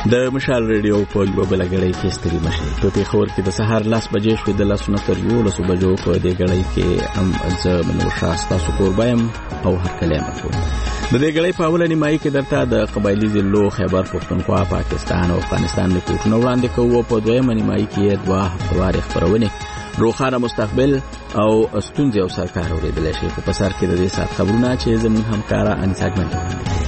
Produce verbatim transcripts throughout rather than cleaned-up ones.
د مشال ریډیو په یو بل غړی کې ستړي مشي په پیښور کې د سهار لاس بجې شوې د لاسونو تر یو لسو بجو په دې غړی کې هم ځ منو شاستا سکوربایم او هر کلمه کو د دې غړی په اول نیمایي کې درته د قبایلی ضلعو خیبر پښتونخوا پاکستان او افغانستان له کوټنو وړاندې کوو په دویم نیمایي کې دوه هفتوار خبرونه روخانه مستقبل او استونزه او سرکار اوریدل شي په سر کې د دې سات خبرونه چې زموږ همکارا انساګ منځ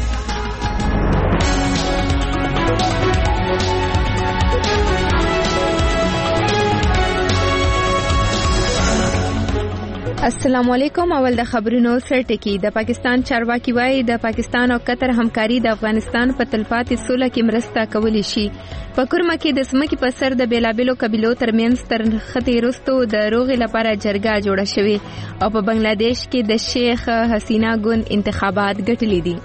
السلام علیکم. اول د خبرونو سرټکی. د پاکستان چارواکي وایي د پاکستان او قطر همکاري د افغانستان په تلپاتې سوله کې مرسته کولی شي. په کورما کې د سمکي په سر د بیلابلو قبیلو ترمنځ تر خطې وروسته د روغې لپاره جرګه جوړه شوې او په بنگلاديش کې د شیخ حسینا ګوند انتخابات ګټلې دي.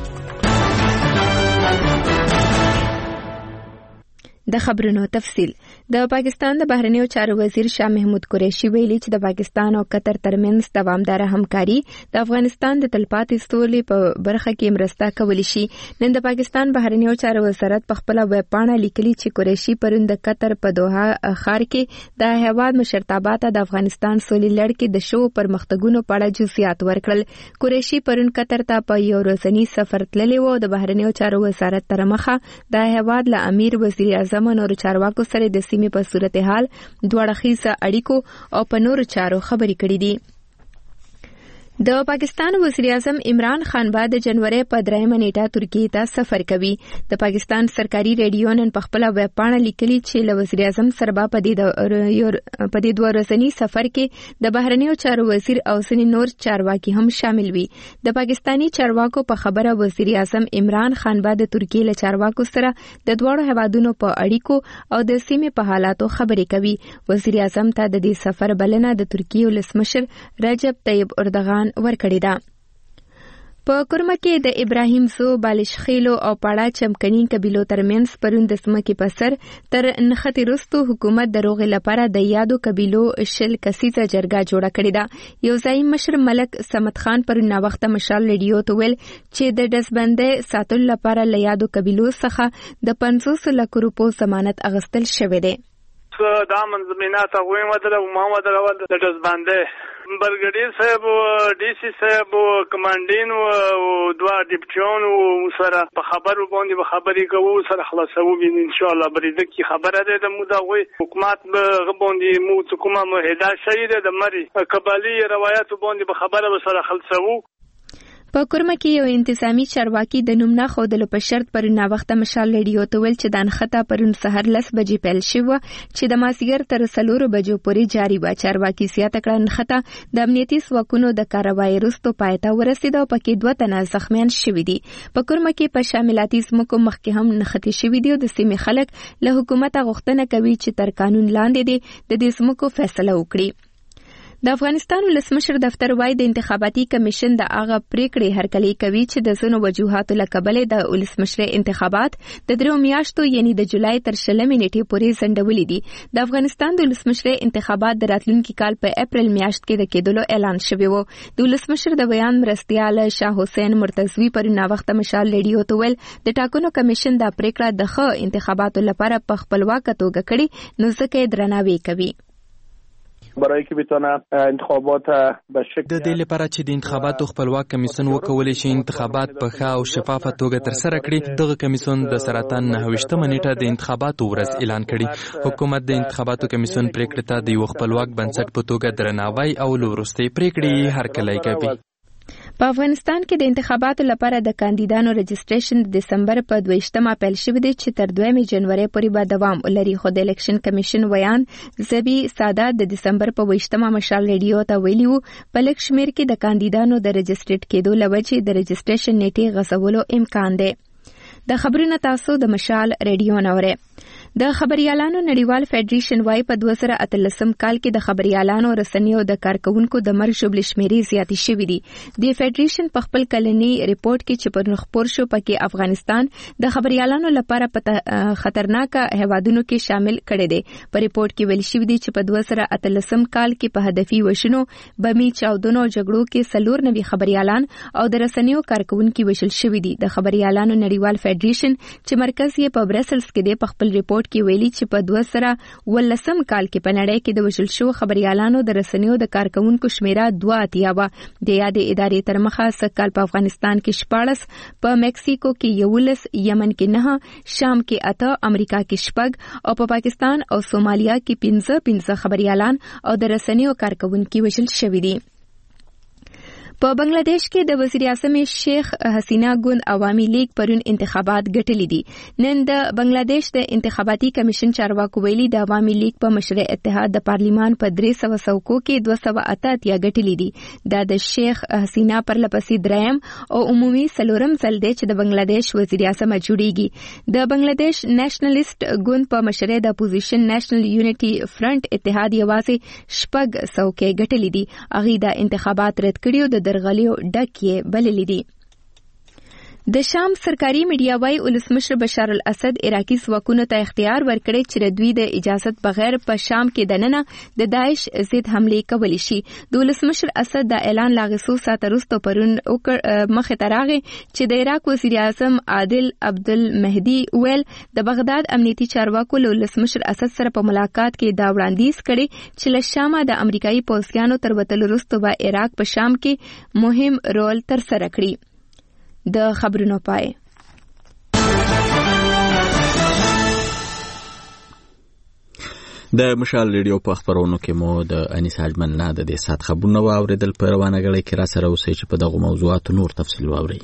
د خبرونو تفصیل. د پاکستان د بهرنیو چارو وزیر شاه محمود قریشي ویلي چې د پاکستان او قطر ترمنځ دوامداره همکاري د افغانستان د تلپاتې سولې په برخه کې مرسته کولی شي. نن د پاکستان بهرنیو چارو وزارت په خپل ویب پاڼه لیکلي چې قریشي پرون د قطر په دوحه ښار کې د هیواد مشرتابه ته د افغانستان سولې لړ کې د شو پرمختګونو په اړه جزئیات ورکړل. قریشي پرون قطر ته په یو ورځنی سفر تللی و. د بهرنیو چارو وزارت تر مخه د هیواد له امیر وزیر اعظم نور چارواکو سره د سیمې په صورتحال دوه اړخیزه اړیکو او په نور چارو خبرې کړې دي. د پاکستان وزیر اعظم عمران خان بعد د جنوري په دریمه نیټه ترکیه ته سفر کوي. د پاکستان سرکاري ریډیو نن په خپل ویب پاڼه لیکلي چې له وزیر اعظم سره په دې په دې دوه ورځني سفر کې د بهرنیو چارو وزیر او ځینې نور چارواکي هم شامل وي. د پاکستانی چارواکو په خبره وزیر اعظم عمران خان بعد د ترکیه له چارواکو سره د دواړو هیوادونو په اړیکو او د سیمې په حالاتو خبرې کوي. وزیر اعظم ته د دې سفر بلنه د ترکیه ولسمشر رجب طیب اردوغان ورکړی ده. په کورما کې د ابراهیم زو بالشخیلو او پاړه چمکني قبیلو ترمنځ پرون د سمکي په سر تر نختی رستو حکومت د روغې لپاره د یادو قبیلو شل کسیزه جرګه جوړه کړې ده. یو ځای مشر ملک سمت خان پرون نا وخت مشال ریډیو ته ویل چې د دسبندې ساتل لپاره له یادو قبیلو څخه د پنځوس لک روپو ضمانت اغستل شوی دی. دا منظمینات هغوی مدله و ما مدله ول د دسبندې برګډیر صاحب ډي سي صاحب کمانډین او دوا ډیپټیون سره په خبرو باندې به خبرې کوو سره خلاصو بین ان شاء الله برید کی خبره ده د مودا غوي حکومت به باندې مو حکومت مهدا شهید د مری قبالي روایت باندې به خبره سره خلاصو. په کورما کې یو انتظامی چارواکي د نوم نه خودلو په شرط پر نا وخت مشال ریډیو ته ویل چې د انخته پرون سحر لس بجې پیل شوه چې د ماسګر تر سلور بجو پورې جاری و. چارواکي سیاته کړه انخته د امنیتي ځواکونو د کاروای وروسته پایته ورسید او پکې دوه تنه زخمیان شوي دي. په کورما کې په شاملاتي ځمکو مخکې هم نختی شوي دي او د سیمې خلک له حکومت غوښتنه کوي چې تر قانون لاندې دي د دې ځمکو فیصله وکړي. د افغانستان ولسمشر دفتر وايي د انتخاباتي کمیشن د هغه پریکړې هرکلی کوي چې د ځینو وجوهاتو له کبله د ولسمشر انتخابات د درو میاشتو یعنی د جولای تر شلمې نیټې پورې ځنډولې دي. د افغانستان د ولسمشر انتخابات د راتلونکي کال په اپریل میاشت کې د کېدلو اعلان شوی و. د ولسمشر د بیان مرستیال شاه حسین مرتضوی پر نا وخت مشال ریډیو ته ویل د ټاکنو کمیشن د پریکړه د ښه انتخاباتو لپاره په خپلواک توګه کړي نو ځکه درناوی کوي. برای که بتونه انتخابات به شکل د دې لپاره چې د انتخاباتو خپلواک کمیسیون وکولای شي انتخابات په ښه او شفافه توګه ترسره کړي. دغه کمیسیون د سرطان نهویشتمه نیټه د انتخاباتو ورځ اعلان کړي. حکومت د انتخاباتو کمیسیون پریکړې ته د یو خپلواک بنسټ په توګه درناوی او لوروستي پریکړې هرکلی کوي. په افغانستان کې د انتخاباتو لپاره د کاندیدانو رجسټریشن د دسمبر په دویشتمه پیل شوی دی چې تر دویمې جنوري پورې به دوام ولري. خو د الیکشن کمیشن ویان زبی ساده د دسمبر په ویشتمه مشال ریډیو ته ویلي وو په لک شمیر کې د کاندیدانو د رجسټریټ کېدو لوجې د رجسټریشن نیټې غځولو امکان دی. د خبرونو تاسو د مشال ریډیو نوره. د خبريالانو نړیوال فدریشن وايي په دوه زره اتلسم کال کې د خبريالانو رسنیو د کارکونکو د مرګ شمول شمیرې زیاتې شوې دي. د فدریشن په خپل کلنی ریپورت کې چې پر خبر شو پکې افغانستان د خبريالانو لپاره په خطرناک هوادونو کې شامل کړي دي. په ریپورت کې ویل شوی دی چې په دوه زره اتلسم کال کې په هدفي وشنو بمی چاودنو جګړو کې سلور نوي خبريالان او د رسنیو کارکونکو وشل شوی دي. د خبريالانو نړیوال فدریشن چې مرکز یې په برسلز کې دی په خپل ریپورت کې ویلي چې په دوه زره ولسم کال کې په نړۍ کې د وشل شو خبريالانو د رسنیو د کارکونکو شمیره دوه اتیا و. د یادې ادارې تر مخه سکهال په افغانستان کې شپاړس، په مکسیکو کې یولس، یمن کې نه، شام کې اته، امریکا کې شپږ او په پاکستان او سومالیا کې پنځه پنځه خبريالان او د رسنیو کارکونکو وشل شوي دي. په بنگلاديش کې د وزیر اعظم شیخ حسینا ګوند عوامي لیگ پرون انتخابات ګټلې دي. نن د بنگلاديش د انتخاباتي کمیشن چارواکو ویلي د عوامي لیگ په مشرع اتحاد د پارلیمان په درې سوه څوکو کې دوه سوه اته اتیا ګټلې دي. دا د شیخ حسینا پر لپسې دریم او عمومي څلورم ځل دی چې د بنگلاديش وزیر اعظم جوړیږي. د بنگلاديش نېشنلیست ګوند په مشرع د اپوزیشن نېشنل یونټي فرنٹ اتحاد یوازې شپږ څوکۍ ګټلې دي. هغه د انتخابات رد کړي او د درغلیو ډکې بللې دي. د شام سرکاري میډیا وايي ولسمشر بشار الاسد عراقي ځواکونو ته اختیار ورکړی چې د دوی د اجازت بغیر په شام کې دننه د داعش ضد حملې کولی شي. د ولسمشر اسد د اعلان لاغسو ساعت وروسته پرون مخې ته راغی چې د عراق وزیر اعظم عادل عبدالمهدي ویل د بغداد امنیتي چارواکو له ولسمشر اسد سره په ملاقات کې دا وړاندیز کړی چې له شامه د امریکایي پوځیانو تر وتلو وروسته به عراق په شام کې مهم رول ترسره کړي. د خبرونو پای د مشال ریډیو په خبرونو کې مو د انیس حاجمن نه د دې سات خبرونه واوریدل. په روانه غړي کې را سره اوسئ چې په دغه موضوعاتو نور تفصیل واورئ.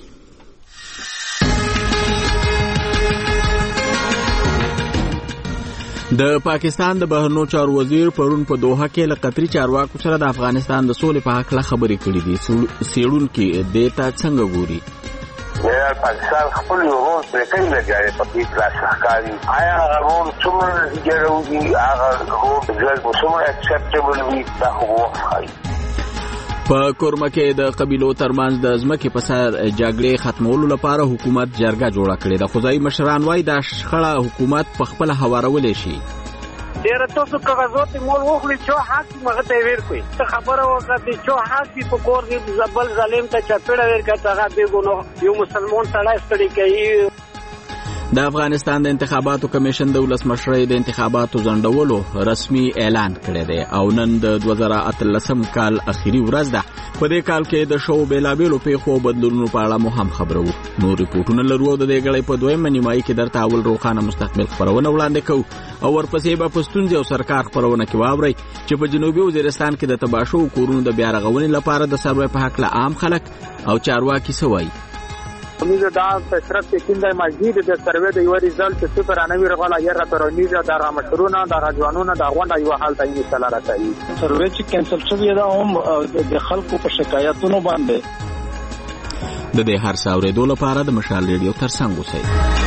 د پاکستان د بهرنیو چارو وزیر پرون په دوحه کې له قطري چارواکو سره د افغانستان د سولې په حق له خبرې کړې دي. سیړونکي دیتا څنګه ګوري؟ یا پاکستان خپل یو رول پرې کوي لګاري په دې کلاس ښکاري. آیا هغه رول څومره جوړوي، هغه رول څومره اکسپټیبل وي، دا خو وایي. په کورمه کې د قبیلو ترمنځ د ځمکې په سر جګړې ختمولو لپاره حکومت جرګه جوړه کړې ده. خدای مشران وایي دا شخړه حکومت په خپل هوارولې شي. ډېر تاسو کاغذات مول وخلی چې حق مغه ته ور کوي ته خبره وکړه چې حق په کور کې زبل ظالم ته چپړه ور کړه هغه به ګونو یو مسلمان سړی ستړي کوي. د افغانستان د انتخاباتو کمیشن د ولسمشرۍ د انتخاباتو ځنډولو رسمي اعلان کړی دی او نن د دوه زره اتلسم کال اخیری ورځ ده. په دې کال کې د شو بیلابېلو پیښو بدلونونو په اړه مو هم خبرو. نور ریپورټونه لرو او د دې غړې په دویمه نیمایي کې درته اول روښانه مستقبل خبرونه وړاندې کوو او ورپسې به په ستونزې او سرکار خبرونه کې واورئ چې په جنوبي وزیرستان کې د تباشو کورونو د بیا رغونې لپاره د سروې په حق له عام خلک او چارواکي څه وایي. میزه دا په طرف کې کیندای مزید د سروې د یو رزلټ چې سپر انوي رغلا یې را تر میزه د رامشرونه د راځوانونو د غونډه یو حال ته یې سره راځي. سروې چې کینسل شوی دا هم د خلکو په شکایتونو باندې د دې هر څاورې دوه لپاره د مشال ریډیو ترڅنګ اوسئ.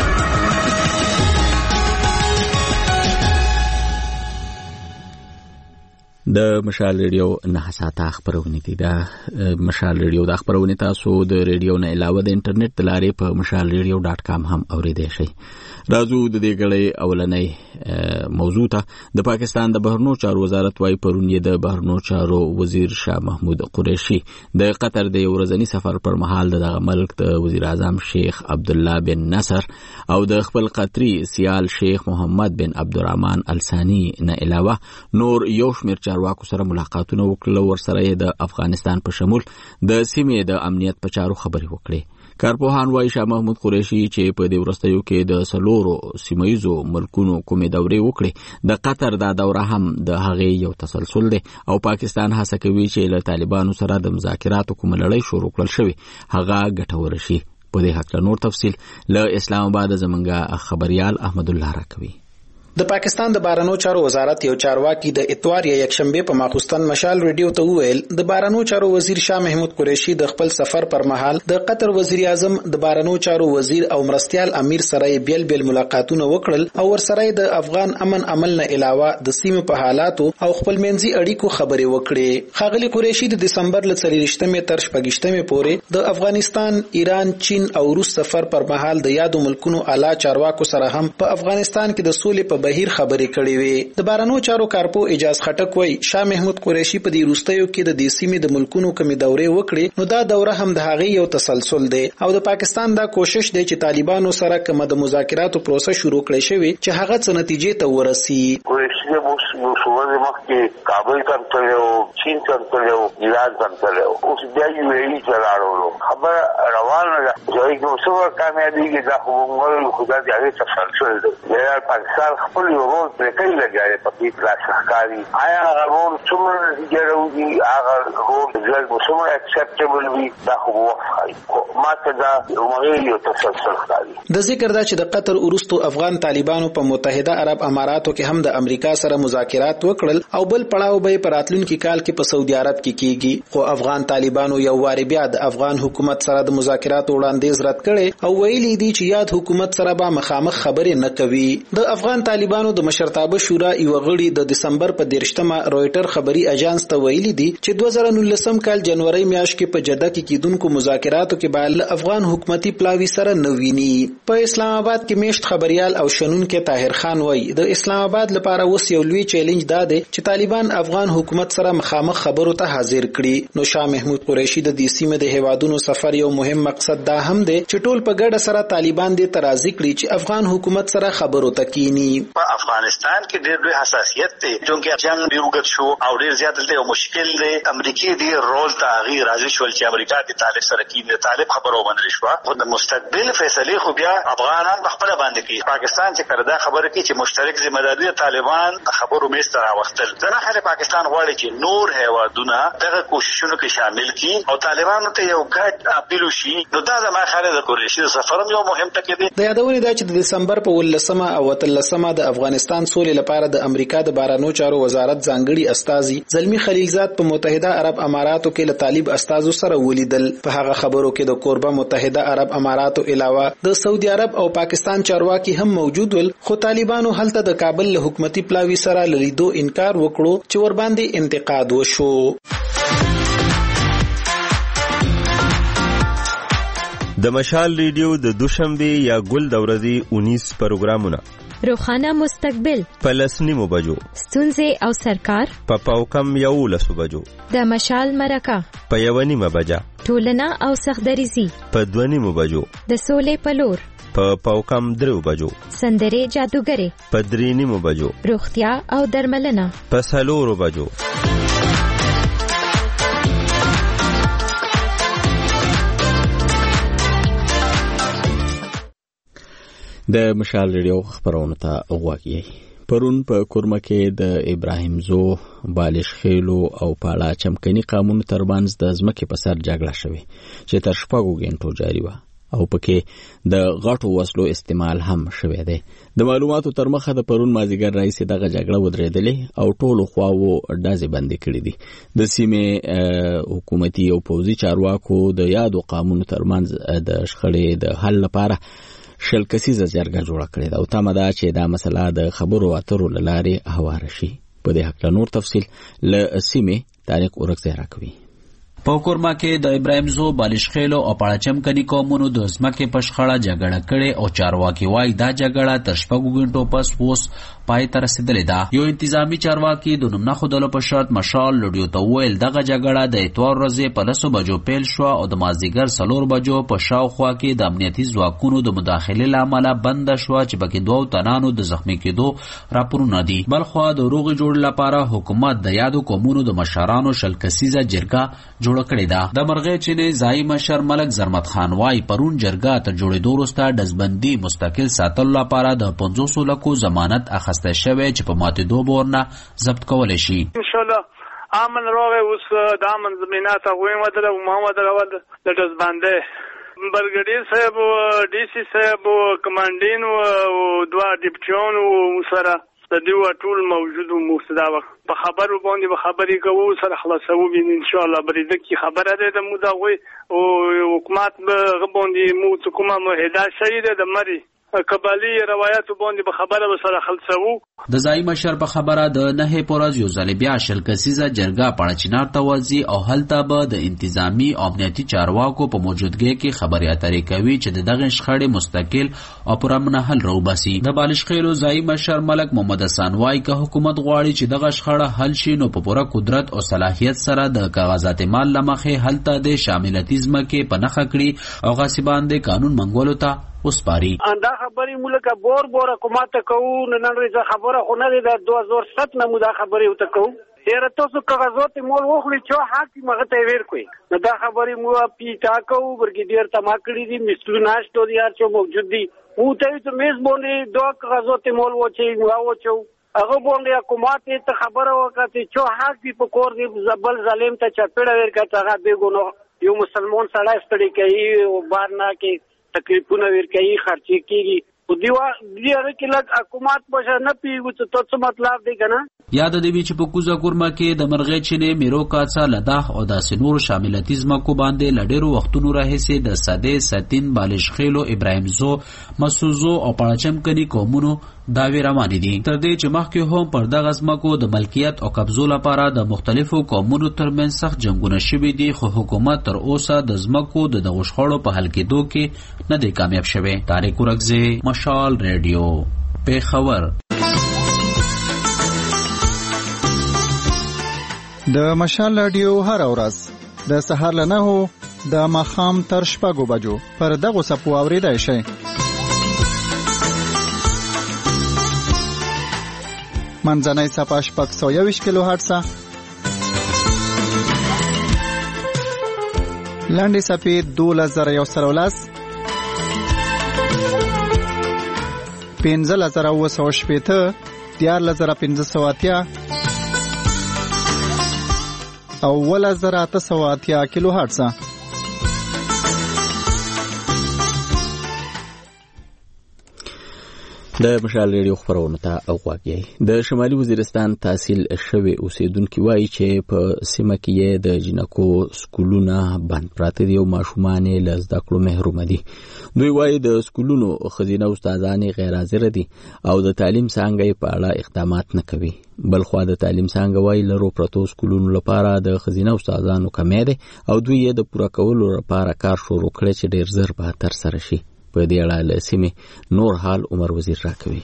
د مشال ریډیو نه ساته خبرونه دي. دا مشال ریډیو د خبرونه تاسو د ریډیو نه علاوه د انټرنیټ د لارې په مشال ریډیو ډاټ کام هم اوریدئ شئ. راځو د دې غړې اولنۍ موضوع ته. د پاکستان د بهرنیو چارو وزارت وايي پرون یې د بهرنیو چارو وزیر شاه محمود قریشي د قطر د یو ورځني سفر پر مهال د ملک د وزیر اعظم شیخ عبد الله بن نصر او د خپل قطري سیال شیخ محمد بن عبدالرحمن الثاني نه علاوه نور یو شمېر چارواکو سره ملاقاتونه وکړل. ورسره د افغانستان په شمول د سیمې د امنیت په چارو خبرې وکړې. کارپوهان وايي شاه محمود قریشي چې په دې وروستیو کې د سلورو سیمایزو ملکونو کومې دورې وکړي د قطر دا دوره هم د هغې یو تسلسل دی او پاکستان هڅه کوي چې له طالبانو سره د مذاکراتو کومه لړۍ شروع کړل شوې هغه ګټوره شي. په دې حق نور تفصیل له اسلام آباد زمونږ خبريال احمد الله راکوي. د پاکستان د بهرنیو چارو وزارت یو چارواکي د اتوار یا یکشنبه په ماخوستن مشال ریډیو ته وویل د بهرنیو چارو وزیر شاه محمود قریشي د خپل سفر پر مهال د قطر وزیر اعظم د بهرنیو چارو وزیر او مرستيال امیر سره بیل بیل ملاقاتونه وکړل او ورسره د افغان امن عمل نه علاوه د سیمې په حالاتو او خپل منځي اړیکو خبرې وکړې. ښاغلي قریشي د دسمبر ل څلوېښتمې تر شپږشتمې پورې د افغانستان، ایران، چین او روس سفر پر مهال د یادو ملکونو اعلی چارواکو سره هم په افغانستان کې د سولې په بهیر خبرې کړې وې. د بهرنیو چارو کارپو اجاز خټک وایي شاه محمود قریشي په دې وروستیو کې د دې سیمې د ملکونو کومې دورې وکړې نو دا دوره هم د هغې یو تسلسل دی او د پاکستان دا کوشش دی چې طالبانو سره کومه د مذاکراتو پروسه شروع کړی شوی چې هغه څه نتیجې ته ورسي. قریشي مو شوونه مخکې کابل ته تلو، چین ته تلو، ایران ته تلو، اوس بیا یو ای چلاړو. خبر روانه ده چې کوم څه کامیابی دا خو خدا دې هغه تسلسل دی. د پاکستان خپل یو رول پرې کوي لګای په دې کلاس ښکاری آیا هغه رول څومره جوړوي، هغه رول ځل څومره اکسپټیبل وي دا خو وایي ماته دا عمري یو تسلسل ښکاري. د ذکر دا چې د قطر وروستو افغان طالبانو په متحده عرب اماراتو کې هم د امریکا سره مذاکرات وکړل او بل پړاو به په راتلونکي کال کې په سعودي عرب کې کیږي. خو افغان طالبانو یو واری بیا د افغان حکومت سره د مذاکراتو وړاندیز رد کړي او ویلي دي چې یاد حکومت سره به مخامخ خبرې نه کوي. د افغان طالبانو د مشرتابه شورا یو غړي د دسمبر په دیرشتمه رويټر خبري اژانس ته ویلي دي چې دوه زره نولسم کال جنوري میاشت کې په جده کې کیدونکو مذاکراتو کې به افغان حکومتي پلاوی سره نوویني. په اسلام آباد کې میشت خبريال او شنون کې طاهر خان وایي د اسلام آباد لپاره اوس یو لوی چیلنج دا دی چې طالبان افغان حکومت سره مخامخ خبرو ته حاضر کړي. نو شاه محمود قریشي د دې سیمې د هیوادونو سفر یو مهم مقصد دا هم دی چې ټول په ګډه سره طالبان دې ترازی کړي چې افغان حکومت سره خبرو ته کینی. په افغانستان کې ډېر لوی حساسیت دی چې جنگ دی وګت شو او ډېر زیات دی او مشکل دی. امریکای دی رول تغییر راځي شول چې امریکا د طالب سره کینی طالب خبرو باندې شو. خو د مستقبل فیصله خو بیا افغانان خپل باندې کوي. پاکستان چې کړه دا خبره کوي چې مشترک ذمہ داری طالبان خبرو میسته راوختل. ځنه خلک پاکستان غواړي چې نور هیوادونه دغه کوششونو کې شامل کړي او طالبانو ته یو ګډ اپیل وشي. نو دا زما خاله د قریشي سفرم یو مهم ټکی دی. د یادونه دا چې د دسمبر په ولسمه او اتلسمه د افغانستان سولې لپاره د امریکا د بهرنیو چارو وزارت ځانګړي استازي زلمی خلیلزاد په متحده عرب اماراتو کې له طالب استازو سره ولیدل. په هغه خبرو کې د کوربه متحده عرب اماراتو علاوه د سعودي عرب او پاکستان چارواکي هم موجود ول. خو طالبانو هلته د کابل له حکومتي پلاوی سره لیدو انکار وکړو چې ور باندې انتقاد وشو. د مشال ریډیو د دوشنبه یا ګل د ورځې اونیس پروګرامونه روخانه مستقبل پلسنیمو بجو ستونزې او سرکار په پاوکم یو لسو بجو د مشال مرکه په یونیمه بجا ټولنه او سخدریزي په دونیمو بجو د سولې پلور په پاوکم درو بجو سندرې جادوګرې په درینیمو بجو روغتیا او درملنه په سلورو بجو. د مشال ریډیو خبرونه ته وګورئ. پرون په کورمه کې د ابراهیم زو، بالش خیلو او پاړه چمکني قانون ترمنځ د ځمکې په سر جګړه شوه چې تر شپږو غنټو جاري و او پکې د غټو وسلو استعمال هم شوه دی. د معلوماتو تر مخه د پرون مازیګر رئیس دغه جګړه ودرېدلې او ټولو خواو ډازې بندي کړې دي. د سیمې حکومتي او پوځي چارواکو د یادو قانون ترمنځ د شخړې د حل لپاره شل کسیزه جرګه جوړه کړې ده او تمه ده چې دا مسله د خبرو اترو لارې هواره شي. په دې حق له نور تفصیل له سیمې تاریخ اورک زهرا کوي. په کورما کې د ابراهیم زو، بالش خیلو او پاړچم کني قومونو د ځمکې په شخړه جګړه کړې او چارواکي وایي دا جګړه تر شپږو غنټو پس اوس پای ته رسیدلې ده. یو انتظامی چارواکي د نوم نه خودلو په شرط مشال لډیو ته ویل دغه جګړه د اتوار ورځې په لسو بجو پیل شو او د مازدیګر څلور بجو په شاوخوا کې د امنیتي ځواکونو د مداخلې له امله بند شو چې پکې دوه تنانو د زخمی کېدو راپورونه دي. بلخوا د روغ جوړ لپاره حکومت د یادو قومونو د مشرانو شل کسیزه جرګه جوړ کړی ده. د مرغې چینه ځای مشر ملک زرمت خان وای پرون جرګه ته جوړېدو وروسته دزبندي مستقل ساتلو لپاره د پنځوس لکو ضمانت اخیسته شوی چې په ماتېدو بورنه ضبط کولی شي. ان شاء الله امن روغه اوس د امن زمينات غوې ودل او محمد اول د دزبنده برګډیر صاحب ډي سي صاحب کمانډین او دوا ډیپټیون او سره د دوه ټول موجودو مستدا په خبرو باندې به خبرې کوو سره خلاصو ان شاء الله بریده کی خبره ده د مودا وي او حکومت به باندې مو کومه معاهده شوی ده مری قبالي روایت باندې به خبره به سره خلاصو د ځای مشر په خبره د نه پورز یو ځل بیا شل کسیزه جرګه پړچینار توازی او هلته به د انتظامی او امنیتي چارواکو په موجودګۍ کې خبري اترې کوي چې د دغه شخړې مستقل او پرامنه حل راوباسي. د بالشخیلو ځای مشر ملک محمد حسن وايي که حکومت غواړي چې دغه شخړه حل شي نو په پوره قدرت او صلاحیت سره د کاغذات مال لمخې هلته د شاملتیزم کې پنهخه کړي او غاصبان د قانون منګولو ته وسپاري. دا خبرې ملک بور بور حکومت کوو نن ورځ خبره خو نه ده د دوه هزار سات نه مو دا خبرې وته کوو یاره تاسو کاغذات مول وخلی چې حق مغه ته ویر کوي نو دا خبرې مو پیټا کوو برګیډیر تما کړی دي مثلو ناشته دي هر څو موجود دي او ته ته میز باندې دوه کاغذات مول وچی واو چو هغه باندې حکومت ته خبره وکړي چې حق په کور دی زبل ظالم ته چپړه ور کړه هغه به ګونو یو مسلمان سړی ستړي کوي او بار نه کې تکلیفونه ور کوي خرچي کوي او دیوا دیاره کې لږ حکومت بشه نه پیږي ته څه مطلب دی کنه. یاد دی چې په کوزا کورما کې د مرغې چینه میرو کاڅا لداخ او د سنور شاملتیزم کو باندې لډیرو وختونو راهسي د ساده ساتین بالشخیلو ابراهیم زو مسوزو او پړچم کني قومونو داوی روانې دي تر دې چې مخکې هم پر دغه ځمکو د ملکیت او قبضو لپاره د مختلفو قومونو ترمنځ سخت جنگونه شوي دي خو حکومت تر اوسه د ځمکو د دغو شخړو په حل کېدو کې نه دی کامیاب شوی. طارق ورکزی مشال ریډیو پیښور. د مشال رادیو هر ورځ د سهار له نهو د ماښام تر شپږو بجو پر دغو څپو اورېدای شئ. منځنۍ څپه شپږ سوه یوویشت کیلو هرټزه، لنډې څپې دولس زره یو سل او لس، پنځلس زره اووه سوه شپېته، دیارلس زره پنځه سوه اتیا او اوولس زره اته سوه اتیا کیلو هرټزه. د مشال ریډیو خبرونه ته اوغواږي. د شمالي وزیرستان تحصیل شوی اوسیدونکو وایي چې په سیمه کې د جنکو سکولونه بند پراته دي او ماشومان له زده کړو محروم دي. دوی وایي د سکولونو خزینه استادان غیر حاضر دي او د تعلیم څنګه په اړه اقدامات نه کوي. بلخوا د تعلیم څنګه وایي لرو پرتو سکولونو لپاره د خزینه استادانو کمی ده او دوی یې د پوره کولو لپاره کار شروع کړی چې ډیر زر به تر سره شي. په دې اړه له سیمې نور حال عمر وزیر راکوي.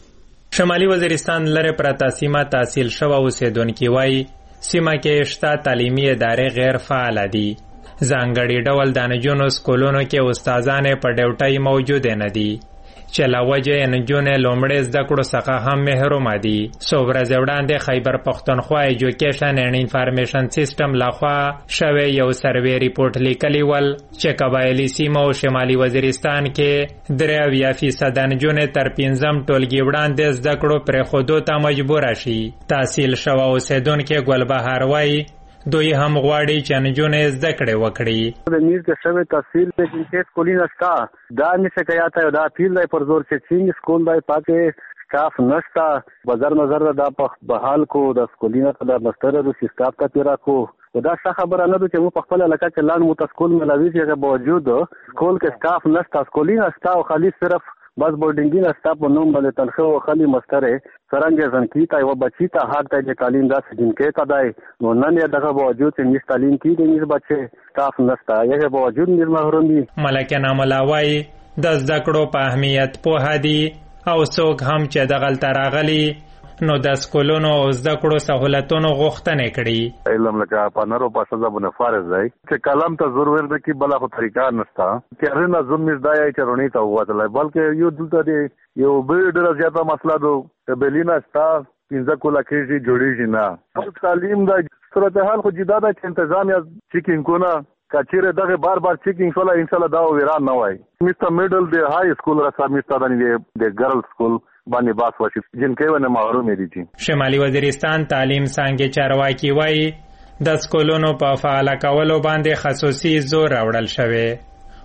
شمالي وزیرستان لره پراته سیمه تحصیل شوه اوسیدونکي وایي سیمه کې شته تعلیمي ادارې غیر فعال دي. ځانګړي ډول د نجونو سکولونو کې استادان په ډیوټۍ موجود نه دي چې له وجې نجونې لومړی زده کړو څخه هم محروم دي. څو ورځې وړاندې خیبر پښتونخوا ایجوکیشن اینډ انفارمیشن سیسټم لخوا شوی یو سروې ریپورټ لیکلی ول چې قبایلي سیمو او شمالي وزیرستان کې درې اویا فیصده نجونې تر پنځم ټولګي وړاندې زده کړو پرېښودو ته مجبوره شي. تحصیل شوی اوسیدونکی ګلبهار وایي دوی هم غواړي چې نجونې زده کړې وکړي. د میز کې شوی تحصیل د جنکې سکولونه شته دا نشه کیاته دا پیل دی پر زور چې چینګ سکول دی پاکه سټاف نشته بازار نظر دا په بحال کو د سکولینه په مستر د سټاف ته پیرا کو دا څه خبره نه ده چې مو په خپل علاقه کې لاند مو تسکول ملاوي چې باوجود سکول کې سټاف نشته سکولینه شته او خالي صرف بس بورډینګ نه سټاپ نوم باندې تنخواه خالي مستره څنګه ځنکی ته و بچی ته حق ته د تعلیم داسې جنکې ته دی نو نن یې دغه باوجود چې نس تعلیم کې د نس بچي سټاف نشته یې باوجود نس محروم دي. ملکه ناملاوي د زده کړو په اهمیت پوه دي او څوک هم چې دغه تراغلي نو د سکولونو او زده کړو سہولتونو غوښتنې کړي. علم لکه پنرو په سزا باندې فارض دی چې کلام ته ضرور ده کې بل خو طریقه نشته چې رنه ظلم زداي چې رونی ته وته بلکې یو دلته دی یو به ډېر زیاته مسله ده بلینا ستا پنځه کولا کې جوړیږي نه تعلیم دا صورتحال خو جدا ده چې تنظیم یا چیکینګ کو نه کچېره دغه بار بار چیکینګ شولا ان شاء الله دا ویران نه وای. مستر میډل دی های سکول را سره مستر د ګرل سکول باندې باس وشي جنکې ونه محروم دي. شمالي وزیرستان تعلیم څنګه چارواکي وایي د سکولونو په فعال کولو باندې خصوصي زور راوړل شوی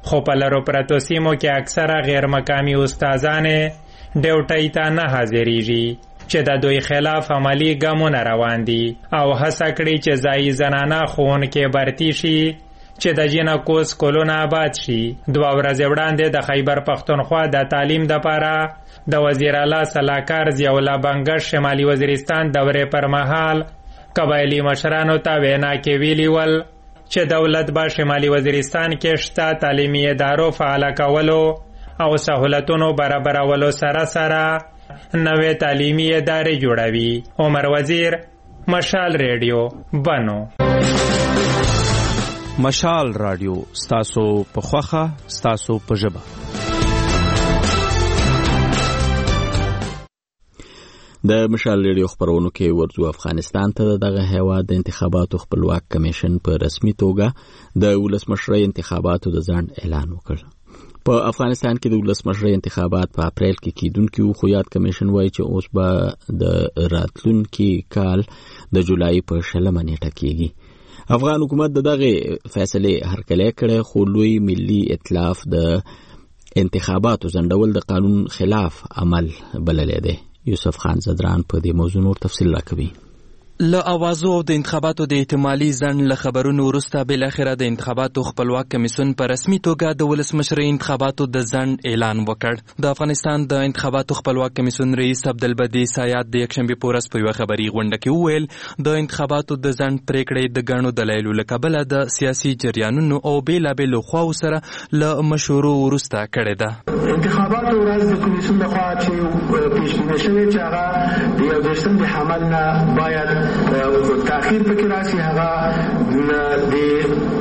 خو په لرو پرتو سیمو کې اکثره غیر مقامي استادان ډیوټۍ ته نه حاضریږي چې د دوی خلاف عملی ګامونه روان دي او هڅه کړي چې ځایي زنانه ښوونکې برتي شي چې د جنکو سکولونه آباد شي. دوه ورځې وړاندې د خیبر پښتونخوا د تعلیم دپاره د وزیر اعلی سلاکار ضیاء الله بنګش شمالي وزیرستان دورې پر مهال قبایلي مشرانو ته وینا کې ویلي ول چې دولت به شمالي وزیرستان کې شته تعلیمي ادارو فعاله کولو او سهولتونو برابرولو سره سره نوې تعلیمي ادارې جوړوي. عمر وزیر، مشال ریډیو، بنو. مشال رادیو ستاسو په خوخه ستاسو په ژبه. د مشال ریډیو خبرونو کې ورځو افغانستان ته دغه هیواد د انتخاباتو خپلواک کمیشن په رسمي توګه د ولسمشرۍ انتخاباتو د ځنډ اعلان وکړ. په افغانستان کې د ولسمشرۍ انتخابات په اپریل کې کیدونکي وو، خو یاد کمیشن وایي چې اوس به د راتلونکي کال د جولای په شلمه نیټه کېږي. افغان حکومت د دغه فیصلې هرکلی کړی، خو لوی ملي ائتلاف د انتخاباتو ځنډول د قانون خلاف عمل بللی دی. یوسف خان زدران په دې موضوع نور تفصیل راکوي. له اوازو او د انتخاباتو د احتمالي ځنډ له خبرونو وروسته بالاخره د انتخاباتو خپلواک کمیسیون په رسمي توګه د ولسمشرۍ انتخاباتو د ځنډ اعلان وکړ. د افغانستان د انتخاباتو خپلواک کمیسیون رئیس عبدالبدی سایاد د یکشنبې په ورځ په یوه خبري غونډه کې وویل د انتخاباتو د ځنډ پریکړې د ګڼو دلایلو له کبله د سیاسي جریانونو او بېلابېلو خواو سره له مشورو وروسته کړې ده. انتخاباتو ورځ د کمیسیون لخوا چې پیشبیني شوې چې هغه د یو دېرشم د حمل نه باید تاخیر پکې راشي، هغه د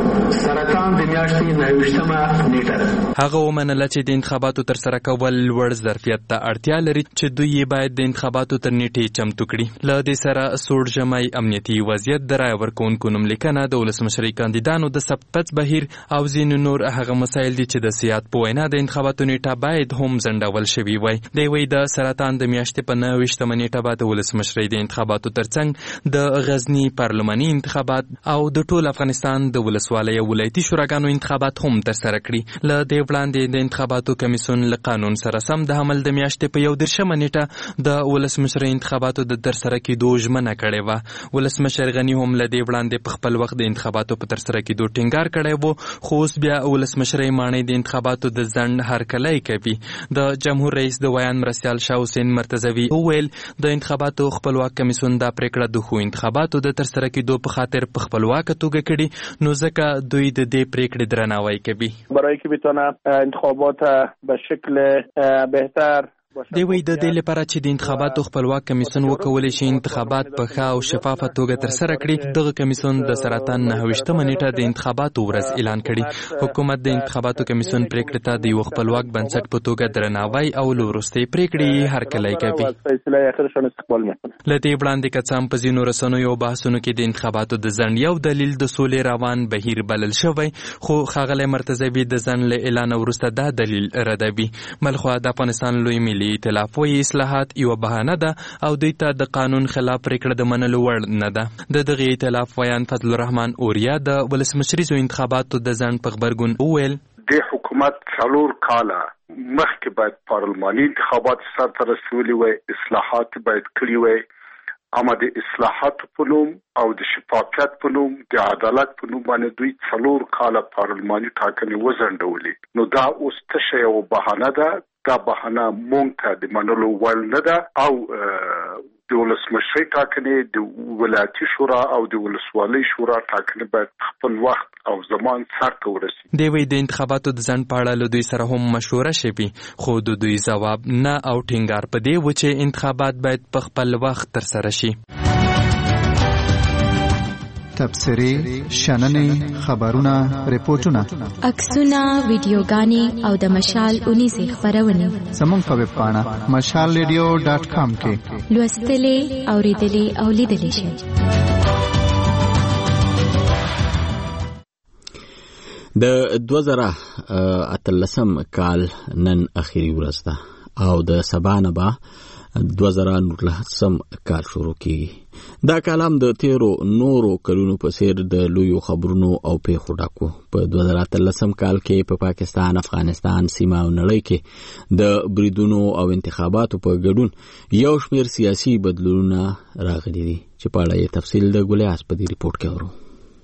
سرطان د میاشتې نهه نیټه ده. هغه ومنله چې د انتخاباتو ترسره کول لوړ ظرفیت ته اړتیا لري چې دوی یې باید د انتخاباتو تر نیټې چمتو کړي. له دې سره سوړ ژمی امنیتي وضعیت، د رایه ورکوونکو نوملیکنه، د ولسمشرۍ کاندیدانو د ثبت پڅ بهیر او ځینې نور هغه مسایل دي چې د سیاد په وینا د انتخاباتو نیټه باید هم ځنډول شوي وای. دی وایي د سرطان د میاشتې په نهه ویشتمه نیټه به د ولسمشرۍ د انتخاباتو ترڅنګ د غزني پارلماني انتخابات او د ټول افغانستان د ولسوالیو ولایتي شوراګانو انتخابات هم ترسره کړي. له دې وړاندې د انتخاباتو کمیسیون له قانون سره سم د حمل د میاشتې په یو دېرشمه نیټه د ولسمشرۍ انتخاباتو د ترسره کېدو ژمنه کړې وه. ولسمشر غني هم له دې وړاندې په خپل وخت د انتخاباتو په ترسره کېدو ټینګار کړی و، خو اوس بیا ولسمشرۍ ماڼۍ د انتخاباتو د ځنډ هرکلی کوي. د جمهور رئیس د ویان مرستیال شاه حسین مرتضوي وویل د انتخاباتو خپلواک کمیسیون دا پریکړه د ښو انتخاباتو د ترسره کېدو په خاطر په خپلواکه توګه کړي، نو ځکه دوی د دې پریکړې درناوی کوي. برای که بتونه انتخابات به شکل بهتر دی وایي د دې لپاره چې د انتخاباتو خپلواک کمیسیون وکولی شي انتخابات په ښه او شفافه توګه ترسره کړي. دغه کمیسیون د سرطان نهه ویشتمه نیټه د انتخاباتو ورځ اعلان کړي. حکومت د انتخاباتو کمیسیون پریکړې ته د یو خپلواک بنسټ په توګه درناوی او له وروستۍ پریکړې هرکلی کوي. له دې وړاندې که څه هم په ځینو رسنیو او بحثونو کې د انتخاباتو د ځنډ یو دلیل د سولې روان بهیر بلل شوی، خو ښاغلی مرتضوي د ځنډ له اعلان وروسته دا دلیل ردوي. بلخوا د افغانستان لوی ملي ائتلاف وایي اصلاحات یوه بهانه ده او دوی ته د قانون خلاف پریکړه د منلو وړ نه ده. د دغې ائتلاف ویان فضل الرحمن اوریا د ولسمشریزو انتخاباتو د ځنډ په غبرګون وویل د حکومت څلور کاله مخکې باید پارلماني انتخابات سرته رسولي وای، اصلاحات باید کړي وای، اما د اصلاحاتو په نوم او د شفافیت په نوم د عدالت په نوم باندې دوی څلور کاله پارلماني ټاکنې وځنډولې. نو دا اوس تشه یوه بهانه ده. دا بهانه مونږ ته د منلو وړ نه ده او د ولسمشرۍ ټاکنې، د ولایتي شورا او د ولسوالۍ شورا ټاکنې باید خپل وخت او زمان سرته ورسي. دی وایي د انتخاباتو د ځنډ په اړه له دوی سره هم مشوره شوي، خو د دوی ځواب نه او ټینګار په دې و چې انتخابات باید په خپل وخت ترسره شي. تبصرې، شننې، خبرونه، ریپورتونه، عکسونه، ویډیوګانې او د مشال اونیزې خپرونې زموږ په ویب پاڼه مشال ریډیو ډاټ کام کې لوستلې، اورېدلې او لیدلې شئ. د دوه زره اتلسم کال نن اخیری ورځ ده او د سبا نه به دوه زره نولسم کال شروع کیږي. دا کالم د تیرو نورو کلونو په څیر د لویو خبرونو او پیښو ډک و. په دوه زره اتلسم کال کې په پاکستان، افغانستان، سیمه او نړۍ کې د بریدونو او انتخاباتو په ګډون یو شمېر سیاسي بدلونونه راغلي دي چې په اړه یې تفصیل د ګلیاس په دې ریپورت کې اورو.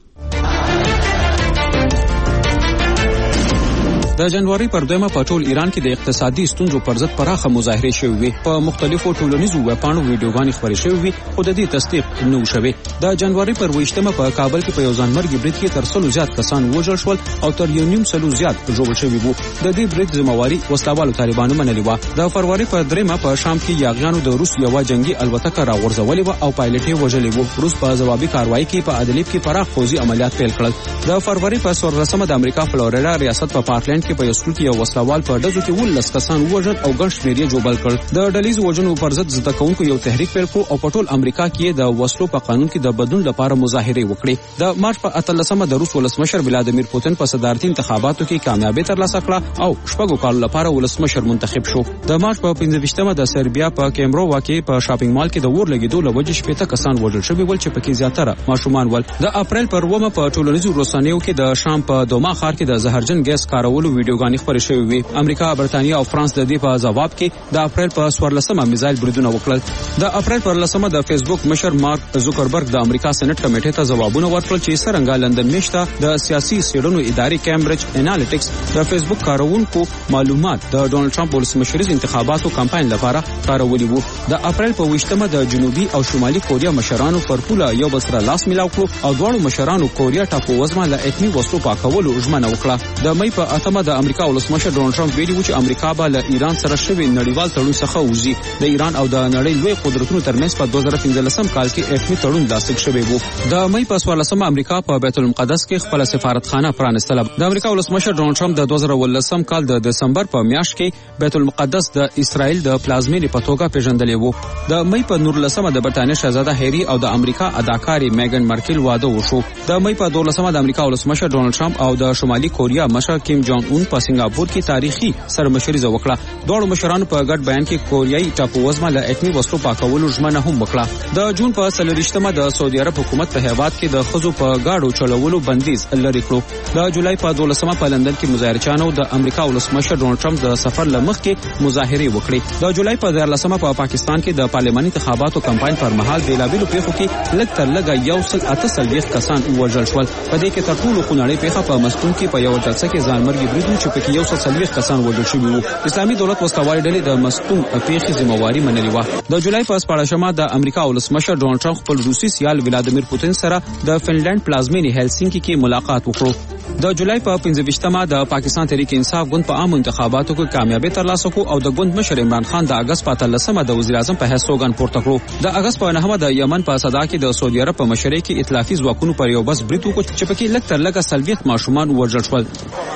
د جنوري پر دویمه په ټول ایران کې د اقتصادي ستونزو پر ضد پراخه مظاهرې شوې وي. په مختلفو ټولنیزو ویبپاڼو ویډیوګانې خپرې شوې وي خو د دې تصدیق نه و شوی. د جنوري پر ویشتمه په کابل کې په یو ځانمرګي برید کې تر سلو زیات کسان وژل شول او تر یو نیم سلو زیات ژوبل شوي وو. د دې برید ذمہواري وسلوالو طالبانو منلې وه. د فروری په دریمه په شام کې یاغیانو د روس یوه جنگي الوتکه راغورځولې وه او پایلټ یې وژلی وو. روس په ځوابي کاروایي کې په ادلیب کې پراخ پوځي عملیات پیل کړل. د فروری په څوارلسمه د امریکا فلوریډا ریاست په پارکلند کې په یو سکول کې یو وسلوال په ډزو کې ولس کسان وژل او ګڼ شمېر یې ژوبل کړل. د ډلیز وژنو پر ضد زده کوونکو یو تحریک پیل کړ او په ټول امریکا کې د وسلو په قانون کې د بدلون لپاره مظاهرې وکړې. د مارچ په اتلسمه د روس ولسمشر ولادیمیر پوتین په صدارتي انتخاباتو کې کامیابي ترلاسه کړه او شپږو کالو لپاره ولسمشر منتخب شو. د مارچ په پنځه ویشتمه د سربیا په کیمرووا کې په شاپینګ مال کې د اور لګېدو له وجې شپېته کسان وژل شوي ول چې پکې زیاتره ماشومان ول. د اپریل پر اوومه په ټولنیزو رسنیو کې د شام په دوما ښار کې د زهرجن ګیس کارولو ویډیوګانې خپرې شوې وي. امریکا، برتانیا او فرانس د دې په جواب کې د اپریل په څوارلسمه میزایل بریدونه وکړل. د اپریل پر لسمه د فیسبوک مشر مارک زوکربرګ د امریکا سېنات کمیټې ته ځوابونه ورکړل چې څرنګه لندن میشته د سیاسي څېړنو ادارې کیمبرج انالیټکس د فیسبوک کارونکو معلومات د ډونالد ټرمپ ولسمشریز انتخاباتو کمپاین لپاره کارولي وو. د اپریل په ویشتمه د جنوبي او شمالي کوریا مشرانو پر پوله یو بل سره لاس میلاو کړو او دواړو مشرانو کوریا ټاپو وزمه له اتمی وسلو پاکولو ژمنه وکړه. د مې په اتمه د امریکا ولسمشر ډونالد ټرمپ ویلي و چې امریکا به له ایران سره شوی نړیوال تړون څخه وځي. د ایران او د نړۍ لوی قدرتونو ترمنځ په دوه زره پنځلسم کال کې اتمی تړون لاسلیک شوی و. د مې په څوارلسمه امریکا په بیت المقدس کې خپل سفارتخانه پرانستله. د امریکا ولسمشر ډونالد ټرمپ د دوه زره ولسم کال د دسمبر په میاشت کې بیت المقدس د اسرائیل د پلازمینې په توګه پیژندلې و. د مې په نورلسمه د برتانیې شاهزاده هری او د امریکا اداکارې میګن مارکل واده وشو. د مې په دولسمه د امریکا ولسمشر ډونالد ټرمپ او د شمالي کوریا مشر کیم جونګ اون په سنگاپور کې تاریخي سرمشریزه وکړه. دواړو مشرانو په ګډ بیان کې کوریایي ټاپووزمه له اتمی وسلو پاکولو ژمنه هم وکړه. د جون په څلورویشتمه د سعودي عرب حکومت په هیواد کې د ښځو په ګاډو چلولو بندیز لرې کړو. د جولای په دولسمه په لندن کې مظاهرچیانو د امریکا ولسمشر ډونالد ټرمپ د سفر له مخکې مظاهرې وکړې. د جولای په دیارلسمه په پاکستان کې د پارلماني انتخاباتو کمپاین پر مهال بېلابېلو پیښو کې لږ تر لږه یو سل اته څلوېښت کسان ووژل شول. په دې کې تر ټولو خونړۍ پیښه په مسکون کې په یوه جلسه کې ځانمرګي برید و چې پکې یو سل څلوېښت کسان وژل شوي وو. اسلامي دولت وسلوالې ډلې د مسکون پیښې ذمہواري منلې وه. د جولای په شپاړسمه د امریکا ولسمشر ډونالد ټرمپ خپل روسي سیال ولادیمیر پوتین سره د فنلند پلازمینې هلسینکي کې ملاقات وکړو. د جولای په پنځه ویشتمه د پاکستان تحریک انصاف ګوند په عامو انتخاباتو کې کامیابي ترلاسه کړه او د ګوند مشر عمران خان د اگست په اتلسمه د وزیر اعظم په حیث سوګند پورته کړو. د اگست په نهمه د یمن په صدا کې د سعودي عرب په مشرۍ کې ائتلافي ځواکونو پر یو بس برید وکړ چې پکې لږ تر لږه څلوېښت ماشومان وژل شول.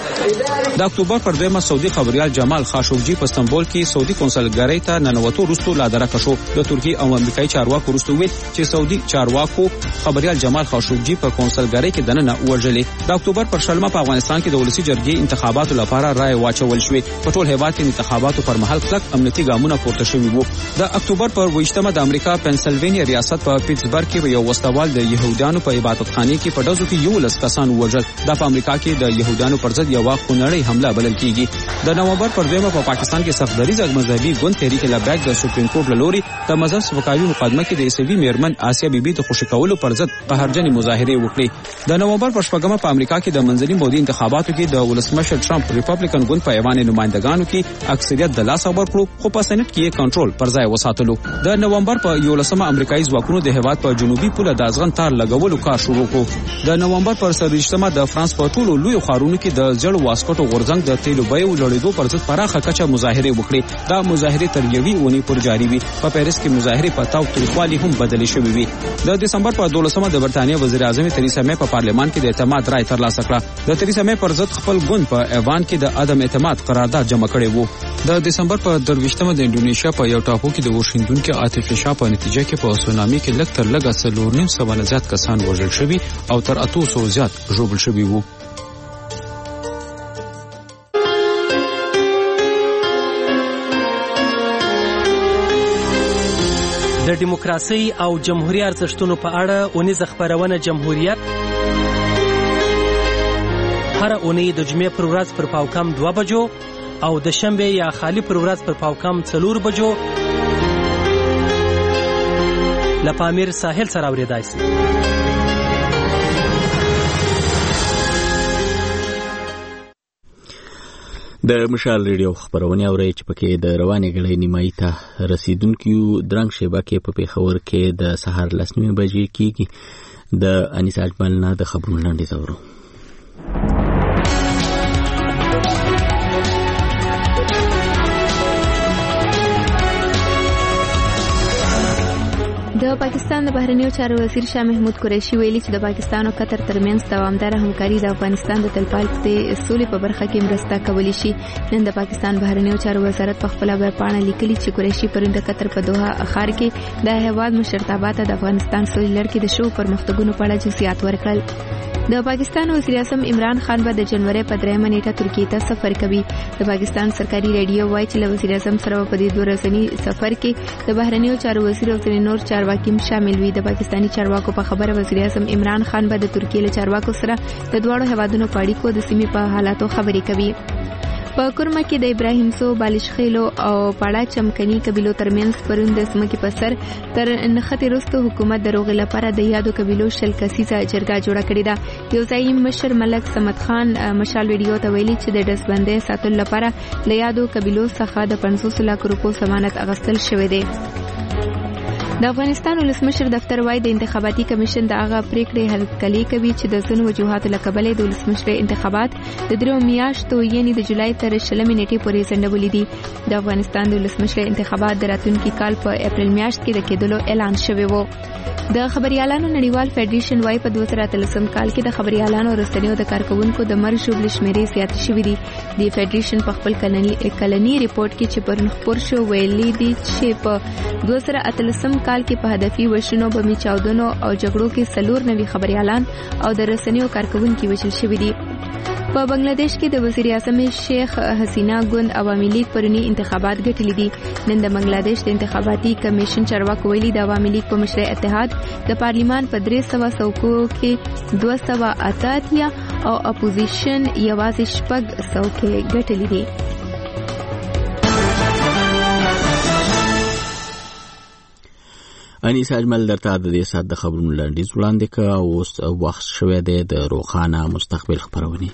د اکتوبر پر دویمه سعودي خبریال جمال خاشوګجي په استنبول کې سعودي کونسلګرۍ ته ننوتو وروسته لا درکه شو. د ترکیې او امریکایي چارواکو وروسته ویل چې سعودي چارواکو خبریال جمال خاشوګجي په کونسلګرۍ کې دننه وژلې. د اکتوبر پر شلمه په افغانستان کې د ولسی جرګې انتخاباتو لپاره رائے واچول شوې. په ټول هیواد کې انتخاباتو پر مهال کلک امنیتي ګامونه پورته شوي وو. د اکتوبر پر ویشتمه د امریکا پنسلوانیا ریاست په پیټسبرګ کې یو وسلوال د يهودانو په عبادتخانه کې په ډزو کې یولس کسان وژل. د امریکا کې د يهودانو پر ضد یو خونړۍ حمله بلل کیږي. د نومبر پر دویمه په پاکستان کې سختدریز مذهبي ګوند تحریک لبیک د سپریم کورټ لوري د مذهب سپکاوي مقدمه کې د عیسوي میرمن آسیا بیبي د خوشی کولو پر ضد بهرجنې مظاهرې وکړې. د نومبر پر شپږمه په امریکا کې د منځني مودې انتخاباتو کې د ولسمشر ټرمپ ریپبلیکن ګوند په ایوان نمائندګانو کې اکثریت د لاس خبر کړو خو په سېنات کې کنټرول پر ځای وساتلو. د نومبر په یولسمه امریکایي ځواکونو د هیواد په جنوبي پوله د ازغن تار لګولو کار شروع کړ. د نومبر پر څلوېښتمه د فرانس په ټولو لوی ښارونو کې د زړو واسکټو غورځنګ د تیلو بیو لوړېدو پر ضد پراخه کچه مظاهرې وکړې. دا مظاهرې تر یوې اونۍ پورې جاري وي. په پیرس کې مظاهرې په تاو تریخوالي هم بدلې شوې وي. د دسمبر په دولسمه د برتانیې وزیر اعظم تریسا مې په پارلمان کې د اعتماد رائے ترلاسه کړه. د تریسا مې پر ضد خپل ګوند په ایوان کې د عدم اعتماد قرارداد جمع کړی وو. د دسمبر په درویشتمه د انډونیشیا په یو ټاپو کې د واشنګټن کې عاطفي شا په نتیجه کې په سونامي کې لږ تر لږه څلور نیم سوه نه زیات کسان وژل شوي او تر اتو سوو زیات ژوبل شوي وو. د دیموکراسي او جمهوریت ارزښتونو په اړه اونیزه خپرونه جمهوریت هر اونۍ د جمعې پر ورځ پر پاوکم دوه بجو او د شنبه یا خالی پر ورځ پر پاوکم څلور بجو له پامیر ساحل سره اورېدای شي. د مشال ریډیو خبرونه اوري چې پکې د روانې غړې نیمایي ته رسیدونکو درنګ شیبه کې په پیښور کې د سهار لسنیمه بجې کېږي. د انیس اجمل نه د خبرونو لاندې زورو. د پاکستان د بهرنیو چارو وزیر شاه محمود قریشي ویلي چې د پاکستان او قطر ترمنځ دوامداره همکاري د افغانستان د تلپاتې سولې په برخه کې مرسته کولی شي. نن د پاکستان بهرنیو چارو وزارت په خپل ویب پاڼه لیکلي چې قریشي پرون د قطر په دوحه ښار کې د هیواد مشرتابه ته د افغانستان سولې لړۍ د شو پرمختګونو په اړه جزئیات ورکړل. د پاکستان وزیر اعظم عمران خان به د جنوري په درېیمه نیټه ترکیې ته سفر کوي. د پاکستان سرکاري ریډیو وایي چې له وزیر اعظم سره په دې دوه ورځني سفر کې د بهرنیو چارو وزیر او ځینې نور چارواکي شامل وي. د پاکستاني چارواکو په خبره وزیر اعظم عمران خان به د ترکیې له چارواکو سره د دواړو هیوادونو په اړیکو د سیمې په حالاتو خبرې کوي. په کورما کې د ابراهیم سو بالشخیلو او پاړه چمکني قبیلو ترمنځ پرون د سمکې په سر تر نخښتې وروسته حکومت د روغې لپاره د یادو قبیلو شل کسیزه جرګه جوړه کړې ده. یو ځایي مشر ملک صمد خان مشال ویډیو ته ویلي چې د ډزبندۍ ساتلو لپاره د یادو قبیلو څخه د پنځوس لک روپو ضمانت اخیستل شوی دی. د افغانستان ولسمشر دفتر وايي د انتخاباتي کمیشن د هغه پریکړې هرکلی کوي چې د ځینو وجوهاتو له کبله د ولسمشر انتخابات د درو میاشتو یعنی د جولای تر شلمې نیټې پورې ځنډولې دي. د افغانستان د ولسمشر انتخابات د راتلونکي کال په اپریل میاشت کې د کېدلو اعلان شوی و. د خبريالانو نړیوال فدریشن وايي په دوه زره اتلسم کال کې د خبريالانو رسنیو د کارکونکو د مرګ شوبل شمیرې زیاتې شوې دي. د فدریشن په خپل کلنی ریپورت کې چې پرون خبر شو ویلي دي چې په دوه زره اتلسم کال کې په هدفي وشونو بمی چاودنو او جګړو کې سلور نوي خبريالان او د رسنیو کارکونکو وژل شوي دي. په بنگلاديش کې د وزیر اعظم شیخ حسینا ګوند عوامي لیگ پرونی انتخابات ګټلې دي. نن د بنگلاديش د انتخاباتي کمیشن چارواکو ویلي د عوامي لیگ په مشرۍ اتحاد د پارلیمان په درې سوه څوکو کې دوه سوه اته اتیا او اپوزیشن یوازې شپږ څوکۍ ګټلې دي. انیس اجمل درته د دې سات د خبرونو لاندې وړاندې کا اوس وخت شوه دی د روخانه مستقبل خبرونه.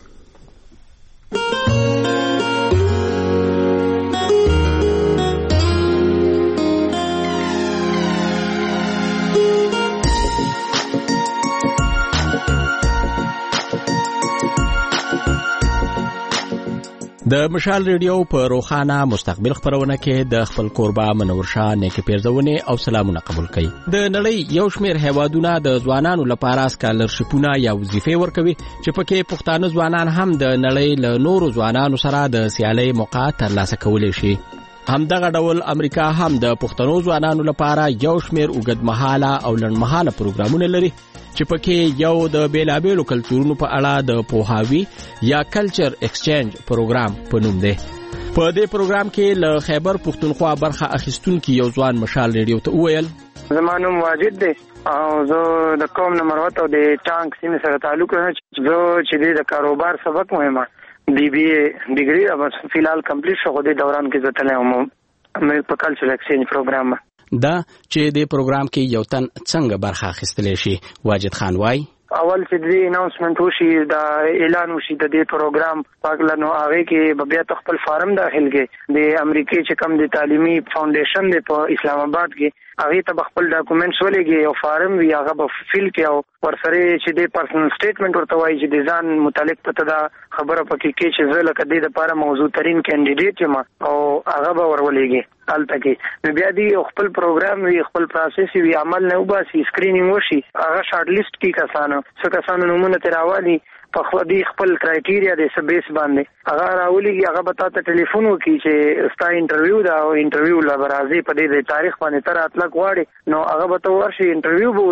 د مشال ریډیو په روخانه مستقبل خبرونه کې د خپل قربا منور شاه نیک پیرزونه او سلامونه قبول کړي. د نړۍ یو شمېر هیوادونه د ځوانانو لپاره سکالرشپونه یا وظیفې ورکوي چې پکې پښتانه ځوانان هم د نړۍ له نورو ځوانانو سره د سیالۍ موقع ترلاسه کولی شي. همدغه ډول امریکا هم د پښتنو ځوانانو لپاره یو شمېر اوږدمهاله او لنډمهاله پروګرامونه لري چې پکې یو د بیلابیلو کلتورونو په اړه د پوهاوي یا کلچر ایکسچینج پروګرام په نوم دی. په دې پروګرام کې له خیبر پښتونخوا برخه اخیستونکو یو ځوان مشال ریډیو ته وویل: زما نوم واجد دی او زه د قوم نمبر وت او د ټانک سیمې سره تعلق لرم. زه چې د کاروبار سبق مهمه بی بی اے ډیګري او فلحال کمپلیټ شو. د دوران کې زه تللی وم مې په کلچر ایکسچینج پروګرام دا چې د پروګرام کې یو تن څنګه برخه اخیستلی شي. واجد خان وای اول چې د اناونسمنت وشي دا اعلان وشي د دې پروګرام پاکلانو هغه کې بیا خپل فارم داخل کې د امریکای چې کم د تعلیمي فاونډیشن د په اسلام آباد کې هغه ته خپل ډاکومېنټس ولېږي او فارم وی هغه په فیل کې او ورسره چې د پرسنل سټیټمنټ ورته وایي چې د ځان متعلق پته دا خبره پکې کې چې زه لکه د لپاره موضوع ترين کینډیډیټ یم او هغه به ورولېږي الته کې بیا دی خپل پروګرام وی خپل پروسس وی عمل نه وباسي سکرینینګ وشي هغه شارټ لیست کې کسانو څه کسانو نمونه تراوالي په خو دې خپل کرایټیریا د سبیس باندې هغه راولېږي هغه به تاسو ټلیفون وکړي چې ستا انټرویو دا او انټرویو لا برازي په دې تاریخ باندې تر اطلاق واړي نو هغه به تو ورشي انټرویو به وشي.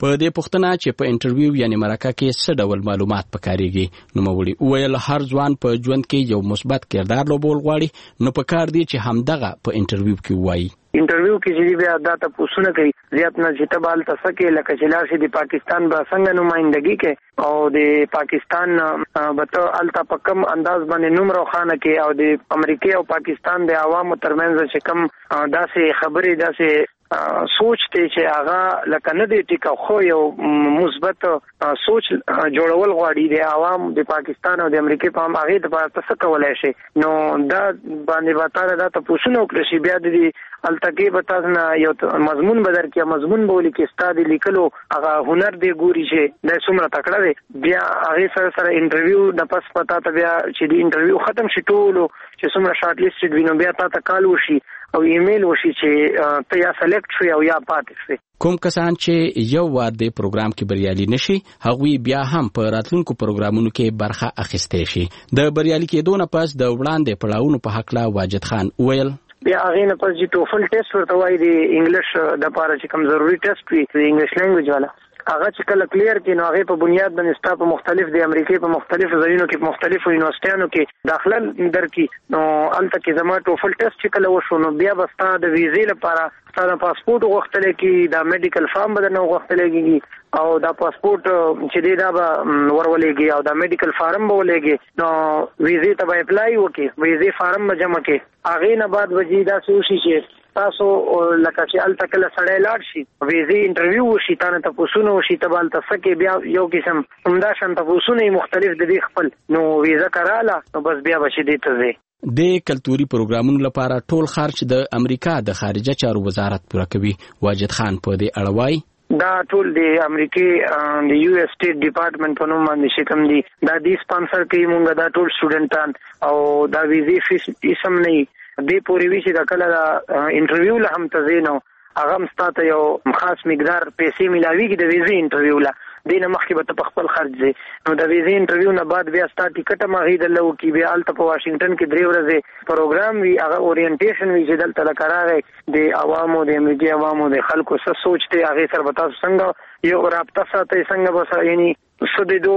په دې پوښتنه چې په انټرویو یعنی مرکه کې څه ډول معلومات پکاريږي نو موري ویل هر ځوان په ژوند کې یو مثبت کردار لوبول غواړي نو پکار دی چې همدغه په انټرویو کې وایي. انټرویو کې چې بیا دا تاسو نه کوي زیات نه چې تبال تاسو کې لکه چې لاشي د پاکستان به څنګه نمائندګي کې او د پاکستان بته التا پکم انداز باندې نوم روخانه کې او د امریکا او پاکستان د عوامو ترمنځ چې کم داسې خبرې داسې سوچ ته چې هغه لکه نه دی ټیکا خو یو مثبت سوچ جوړول غواړي د عوام د پاکستان او د امریکا په هم هغه د تاسو کولای شي نو دا باندې واتاره دا تاسو نو کړی شي بیا د التقی به تاسو نه یو مضمون بدر کې مضمون بولی کې استاد لیکلو هغه هنر دی ګوري چې د څومره تکړه دی بیا هغه سره سره انټرویو د پس پتا ته بیا چې د انټرویو ختم شي ټول چې څومره شارټ لیست وینو بیا تاسو کال وشي او ایمیل وشي چې ته یا سلیکټ شې او یا پاتې شې. کوم کسان چې یو وار د پروګرام کې بریالي نشي هغوی بیا هم په راتلونکو پروګرامونو کې برخه اخیستې شي. د بریالي کېدو نه پس د وړاندې پړاوونو په حق لا واجد خان ویل بیا هغه نه پس چې ټوفل ټیسټ ورته وایي د انګلیش د لپاره چې کوم ضروري ټیسټ وي د انګلیش لینګویج والا هغه چې کله کلیر کړي نو هغه په بنیاد باندې ستا په مختلف د امریکا په مختلفو ځایونو کې په مختلفو یونیورسيټانو کې داخله درکې نو الته کې زما ټوفل ټیسټ چې کله وشو نو بیا به ستا د ویزې لپاره ستا د پاسپورت غوښتل کېږي دا میډیکل فارم به نه غوښتل کېږي او دا پاسپورت چې دی دا به ورولېږي او دا میډیکل فارم به ولېږي نو ویزې ته به اپلای وکړي ویزې فارم به جمع کړي هغې نه بعد به چې داسې وشي چې تاسو لکه چې الته کله سړی لاړ شي ویزې انټرویو وشي تا نه تپوسونه وشي ته به هلته څه کې بیا یو قسم همدا شان تپوسونه مختلف د دې خپل نو ویزه کراله نو بس بیا به چې دې ته ځې. د کلتوري پروګرامونو لپاره ټول خرچ د امریکا د خارجه چارو وزارت پوره کوي. واجد خان په دې اړه وایي دا ټول د امریکای د یو اس سټیټ ډپارټمنټ په نوم باندې شکم دي دا دی سپانسر کوي مونږ دا ټول سټوډنټان او دا ویزې فیس اسم نه دی پوری وی چې دا کله دا انټرویو له هم تزینو هغه مستاته یو خاص مقدار پیسې ملاويږي د ویزې انټرویو له دینه مخکې به په خپل خرج دي نو د ویزې انټرویو نه بعد بیا ستا ټیکټ ماغي د لو کې بیا الته په واشنگټن کې درې ورځې پروګرام وی هغه اورینټیشن وی چې دلته لکراغه د عوامو د امریکای عوامو د خلکو څه سوچته هغه سره به تاسو څنګه یو رابطه ساتي څنګه به یعنی سدیدو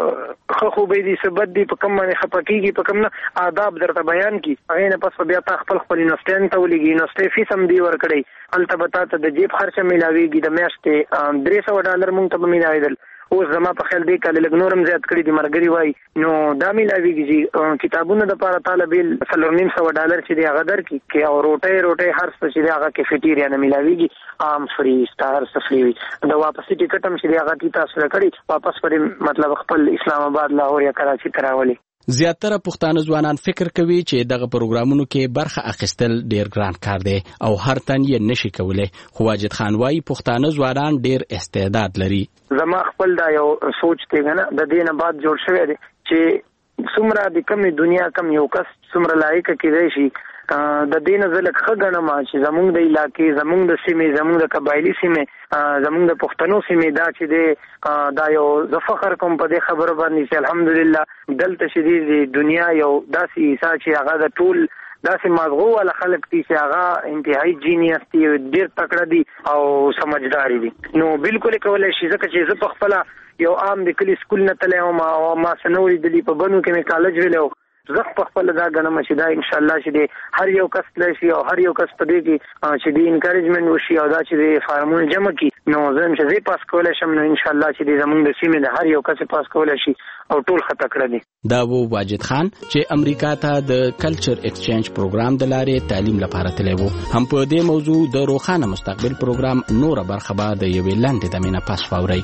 خو به دي سبد دي په کوم باندې خپکیږي په کوم نه آداب درته بیان کی هغه نه پس بیا تا خپل خپل نوستان ته ولګي نوستې فیس هم دی ورکړي الته به تاسو د جیب خرچه ملاويږي د میاشتې درې سوه ډالر مونږ ته ملاويدل اوس زما په خیال دی کله لګ نورم زیات کړی دی مرګري وای نو دا ملاويږي کتابونه د لپاره طالب څلور نیم سوه ډالر چې دی هغه درکې کې او روټي روټي هر څه چې دی هغه کیفیټیریا نه ملاويږي عام فری ستار سفری دا واپس ټیکټ هم چې دی هغه تاسو کړی واپس پر مطلب خپل اسلام آباد لاهور یا کراچي تراولي. زیاتره پښتانه ځوانان فکر کوي چې دغه پروګرامونو کې برخه اخیستل ډیر ګران کار دی او هر تن یې نشي کولای. خو واجد خان وايي پښتانه ځوانان ډیر استعداد لري. زما خپل دا یو سوچ دی نه د دې نه بعد جوړ شوی دی چې څومره د کومې دنیا کم یو کس څومره لایق کېدای شي د دې نه زلک خګنه ما چې زمونږ د علاقې زمونږ د سیمې زمونږ د قبایلی سیمې زمونږ د پښتنو سیمې دا چې دی دا یو زه فخر کوم په دې خبره باندې چې الحمدلله دلته چې دی دنیا یو داسې عیسا چې هغه د ټول داسې مغغو ولا خلک دي چې هغه انتهایی جینیس دي ډیر تکړه دي او سمجھدار دي نو بالکل کولای شي ځکه چې زه په خپل یو عام د کلی سکول نه تلم او ما سنوري د دې په بنو کې مې کالج ویلو زه په خپل دا غنم چې دا ان شاء الله چې دی هر یو کس لشي او هر یو کس په دې کې چې دی انکریجمنت وشي او دا چې دی فارمونه جمع کی نو زم چې زی پاس کولای شم نو ان شاء الله چې دی زمونږ د سیمې د هر یو کس پاس کولای شي او ټول خطا کړی دی. دا وو واجد خان چې امریکا ته د کلچر ایکسچینج پروګرام د لارې تعلیم لپاره تللی وو. هم په دې موضوع د روښانه مستقبل پروګرام نور برخه به د یوې لاندې دمینه پاس فوري.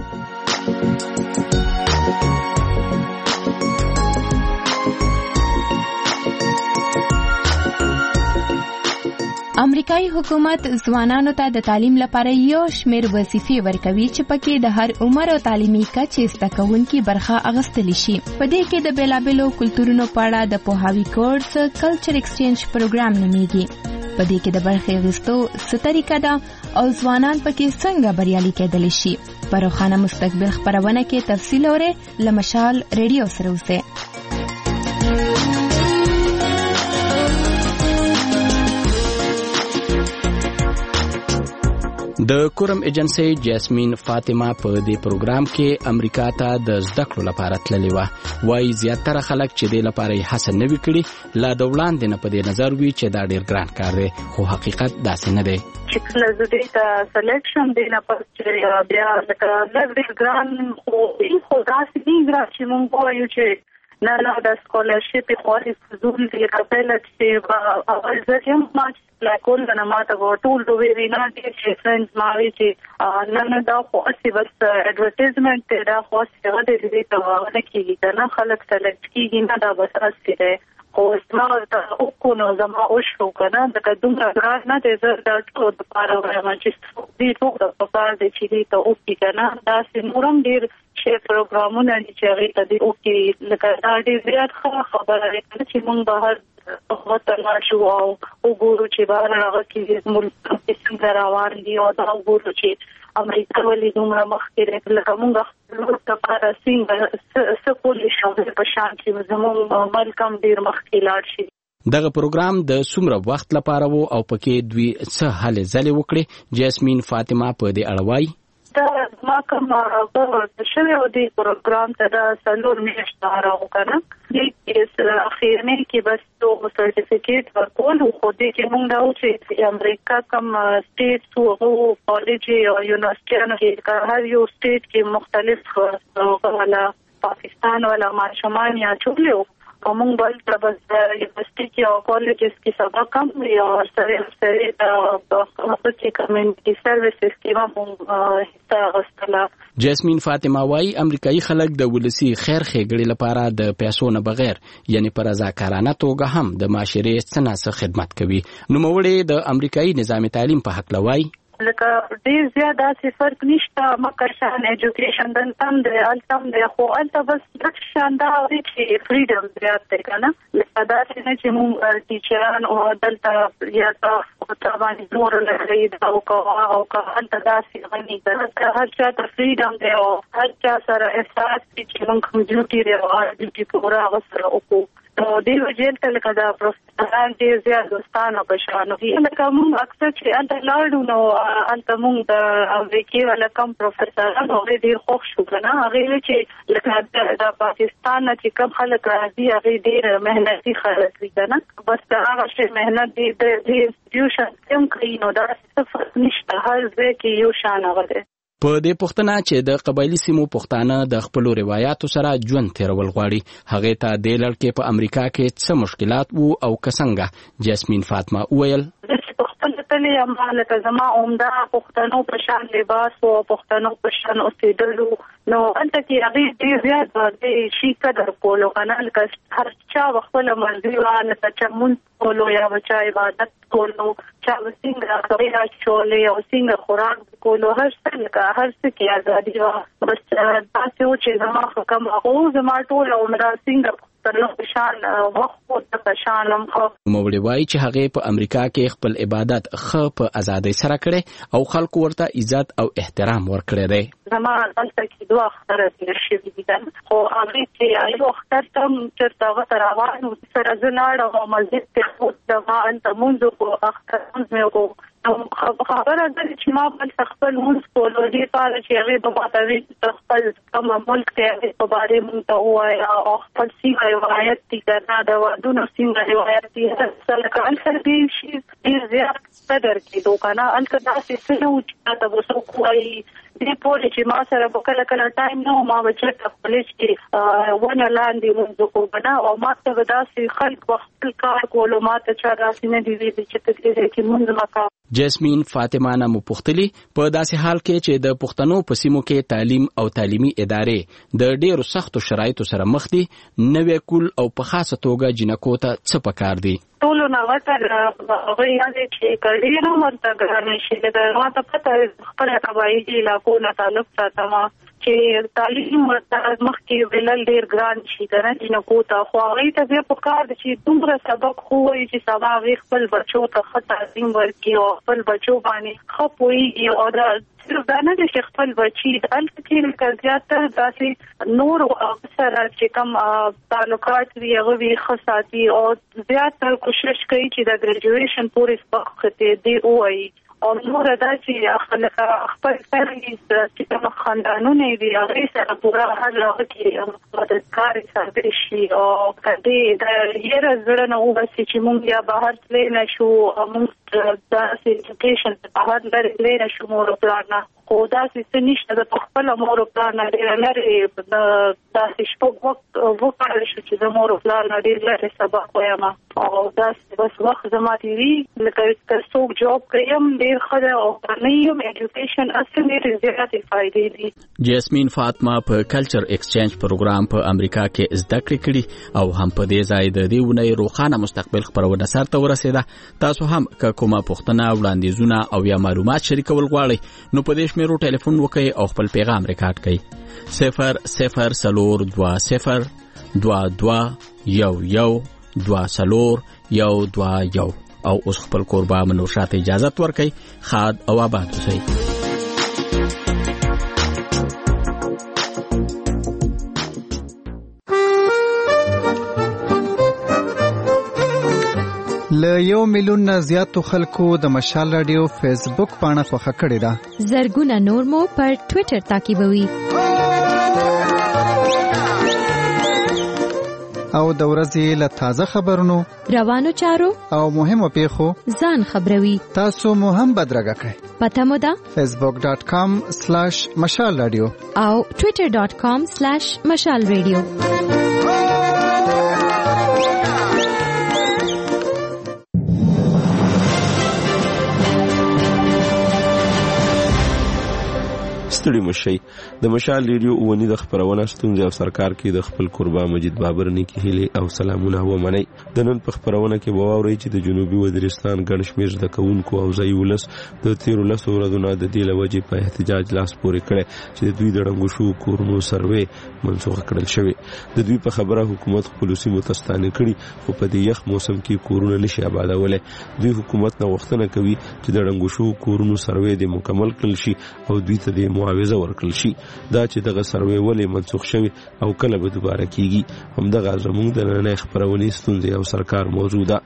امریکایي حکومت ځوانانو ته د تعلیم لپاره یو شمېر وظیفې ورکوي چې پکې د هر عمر او تعلیمي کچې زده کوونکي برخه اخیستلی شي. په دې کې د بېلابېلو کلتورونو په اړه د پوهاوي کورس کلچر ایکسچینج پروګرام نومیږي. په دې کې د برخې اخیستو څه طریقه ده او ځوانان پکې څنګه بریالي کېدلی شي. په روښانه مستقبل خپرونه کې تفصیل اورئ له مشال ریډیو سره اوسئ. د کورم ایجنسی جاسمین فاطمه په دې پروګرام کې امریکا ته د زده کړو لپاره تللې وه. وايي زیاتره خلک چې دې لپاره یې هڅه نه وي کړې لا د وړاندې نه په دې نظر وي چې دا ډېر ګران کار دی، خو حقیقت داسې نه دی. چې کله زه دې ته سلیکشن دی نه پس چې بیا لکه لږ ډېر ګران خو خو داسې نه ګران چې مونږ وایو چې نه نه د سکولرشپ خالص فضول دی قبل چې اول ځکه ما لا کول نه ماته ټول دوی وینا دي چې فرندز ما وی چې نه نه دا خو اسی بس اډورټایزمنت دا خو څه د دې ته ونه کیږي نه خلک سلیکټ کیږي نه دا بس اسی دی خو ما ته او کو نو زما او شو کنه دا دومره ګران نه دی زه دا ټول د پاره وایم چې دې ټول د پاره د چې دې ته او کی کنه دا سمورم ډیر چې پروګرامونه چې هغه ته دی او کی لکه دا ډیر زیات خبره ده چې مونږ بهر وخت لا شو او وګورو چې بهر هغه کې ملک څنګه روان دي او دا وګورو چې امریکا ولې دومره مخکې ده لکه مونږ خپل لپاره څنګه څه کولی شو په شان چې زموږ ملک هم ډیر مخکې لاړ شي. دغه پروګرام د څومره وخت لپاره وو او پکې دوی څه هلې ځلې وکړې؟ جاسمین فاطمه په دې اړه وایي دا ما کوم د شوی او د پروګرام ته دا څلور میاشتې راغو کنه د اخیرنه کې بس تو سرټیفیکیټ ورکول خو دې کې موږ دا چې امریکا کوم سټیټ او کالج او یونیورسيټي کې هر یو سټیټ کې مختلف ولا پاکستان ولا ماشومان یا چولې کومون بل تبز یونیورسيټي کې او کالجز کې سبق هم یا سره سره د خصوصي کمیونټي سرویسز کې هم حصہ غوښتله. جاسمین فاطمه وايي امریکایي خلک د ولسی خیر ښېګړې لپاره د پیسو نه بغیر یعنی پر رضاکارانه توګه هم د معاشرې څخه خدمت کوي. نوموړی د امریکایي نظام تعلیم په حق لوي لکه ډیر زیاده څه فرق نشته مکه شان ایجوکیشن دن تم دی التم دی خو الته بس د شاندار چې فریډم زیات دی کنه لکه دا چې موږ ټیچران او دلته یا تاسو باندې نور لري دا او کا او کا الته داسې غني ده هر چا ته فریډم دی او هر چا سره احساس چې موږ کوم ډیوټي دی او ډیوټي پورا غسر او نو دی وجه ته لکه دا پروفیسوران ډیر زیات دوستانه بشانو لکه موږ اکثر چې الته لاړو نو الته موږ د امریکای ولا کم پروفیسوران هغه ډیر خوښ شو کنه هغه چې لکه د پاکستان چې کم خلک راځي هغه ډیر مهنتي خلک دي کنه بس هغه چې مهنت دي د انسټیټیوشن څنګه کوي نو دا څه نشته هر ځای کې یو شان هغه په دې پوښتنه چې د قبایلی سیمو پښتانه د خپل روایتو سره ژوند تیرول غواړي هغه ته د لړکې په امریکا کې څه مشکلات وو او څنګه جاسمین فاطمه وویل خپل تلې اماله ته زما عمده پښتنو په شان لباس او پښتنو په شان اوسېدلو نو انت کې هغه ډیر زیات د شي قدر کولو کنه لکه هر چا خپل مرزي وانه چې مون کولو یا بچا عبادت کولو چا څنګه غوړي چولې او څنګه خوراک کولو هر څه لکه هر څه کې ازادي و بس تاسو چې زما حکم او زما ټول عمر څنګه ترلو شان وخت د شانم خو موړي وای چې هغه په امریکا کې خپل عبادت خو په ازادۍ سره کړي او خلکو ورته عزت او احترام ورکړي دي زما دلته کې دوه اختر نشي دي خو هغه چې یو اختر تم چې تاسو روانو سره زناړ او مسجد ته خو دا انت منځ کو اختر مې کو خبره ده چې ما بل خپل مونږ کولو دي پاره چې هغه په ماته خپل کوم ملک ته په باره مونږ ته وایي او خپل څنګه روایت دي کنه دا ودونه څنګه روایت دي هڅه کول سره شي ډیر زیات قدر کېدو کنه الکه داسې څه نو چې تاسو کوی دې پوره چې ما سره په کله کله ټایم نو ما وچته کالج کې ونه لاندې مونږ کو بنا او ما ته داسې خلک وخت کار کولو ما ته چا راسي نه دی چې ته کې مونږ مکا جاسمین فاطمه نامو پختلی په داسې حال کې چې د پښتنو په سیمو کې تعلیم او تعلیمي ادارې د ډیرو سختو شرایطو سره مخ دي نوې کول او په خاصه توګه جنکو ته څه پکار دي ټول نو وته هغه یاد چې کړي نو ورته ګرانه شي دا ماته پته خپل قبایلی علاقو نه تعلق ساتما چې تعلیم ورته مخکې ولل ډیر ګران شي کنه جنکو ته خو هغه ته به پکار دي چې دومره سبق خو وي چې سبا وی خپل بچو ته خطا تعلیم ورکړي او خپل بچو باندې خپوي او دا صرف دا نه چې خپل بچي د الکتین کزياته داسې نور سره چې کوم تعلقات وی هغه وی خاصاتي او زیات کوشش کوي چې د ګریجویشن پورې وخت ته دی وایي او نور دا چې خلک خپل فرهنګي چې کوم خاندانونه دي هغه سره پوره حل راوړي او د کار سره شي او کدی دا یې زړه نه وبسي چې مونږ یا بهر تللی نشو مونږ د ایجوکیشن په بهر لري نشو مور پلان نه خو دا څه نشته د خپل مور پلان نه لري دا څه شپږ وخت وکړل شو چې د مور پلان نه لري سبق وایم او دا بس وخت زما دی لکه څوک جواب کوم ډیر خدای او پرنیم ایجوکیشن اصل ډیر زیاتې فائدې دي. جیسمین فاطمه په کلچر ایکسچینج پروګرام په امریکا کې زده کړې کړې او هم په دې ځای د دې ونې روښانه مستقبل خبرونه سره ورسېده. تاسو هم که کومه پوښتنه وړاندیزونه او یا معلومات شریکول غواړئ نو په دې شمیرو ټلیفون وکړئ او خپل پیغام ریکارډ کړئ صفر صفر څلور دوه صفر دوه دوه یو یو دوه څلور یو دوه یو او اوس خپل کوربه منوشات اجازت ورکړئ. خاد او آباد اوسئ. له یو میلیون نه زیاتو خلکو د مشال رادیو فیسبوک پاڼه خوښه کړې ده. زرګونه نور مو پر ټوئیټر تعقیبوي. او د ورځې له تازه خبرونو روانو چارو او مهمو پیښو ځان خبروي. تاسو مو هم بدرګه کړئ. پته مو ده facebook dot com slash مشال رادیو او twitter dot com slash مشال رادیو. ستړي مشي د مشال ریډیو ونی د خبرونه ستونزې او سرکار کې د خپل قربا مجید بابر نیکی هلي او سلامونه و منی. د نن په خبرونه کې وواوري چې د جنوبي وزیرستان ګڼ شمېر د کوونکو او ځای ولس د تیر ولس ورځونه د دې لوجې په احتجاج لاس پورې کړي چې دوی د رنګو شو کورونو سروې منسوخ کړل شوی. د دوی په خبره حکومت خپلوسی متستانه کړي خو په دې یخ موسم کې کورونه نشي آبادولای. دوی حکومت نه وختونه کوي چې د رنګو شو کورونو سروې د مکمل کړل شي او دوی ته د معاوضه ورکړل شي. دا چې دغه سروې ولې منسوخ شوی او کله به دوباره کیږي همدغه زموږ د نننۍ خبرونې ستونزې او سرکار موضوع ده.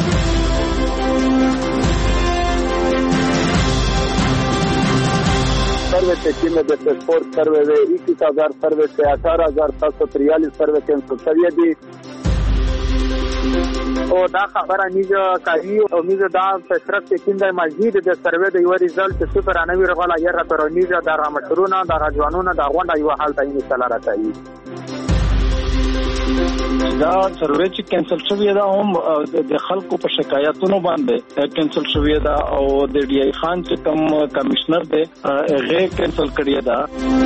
सर्वे से टीम में जैसे स्पोर्ट सर्वे में इक्कीस हजार सर्वे से अठारह हजार सात सौ तिरयालीस सर्वे के सत्तावी दी او دا خبره نیزه کوي او نیزه دا فشرت کې کیندای مسجد د سروې د یو ریزلټ سپر انوي رغلا یې را پرونیزه د رامشرونه د غجوانونه د غونډه یو حالت یې مثال راځي. دا سروې چې کینسل شوی دا هم د خلکو په شکایتونو باندې کینسل شوی دا او د ډي ای خان چې کوم کمشنر دی هغه کینسل کړی دا.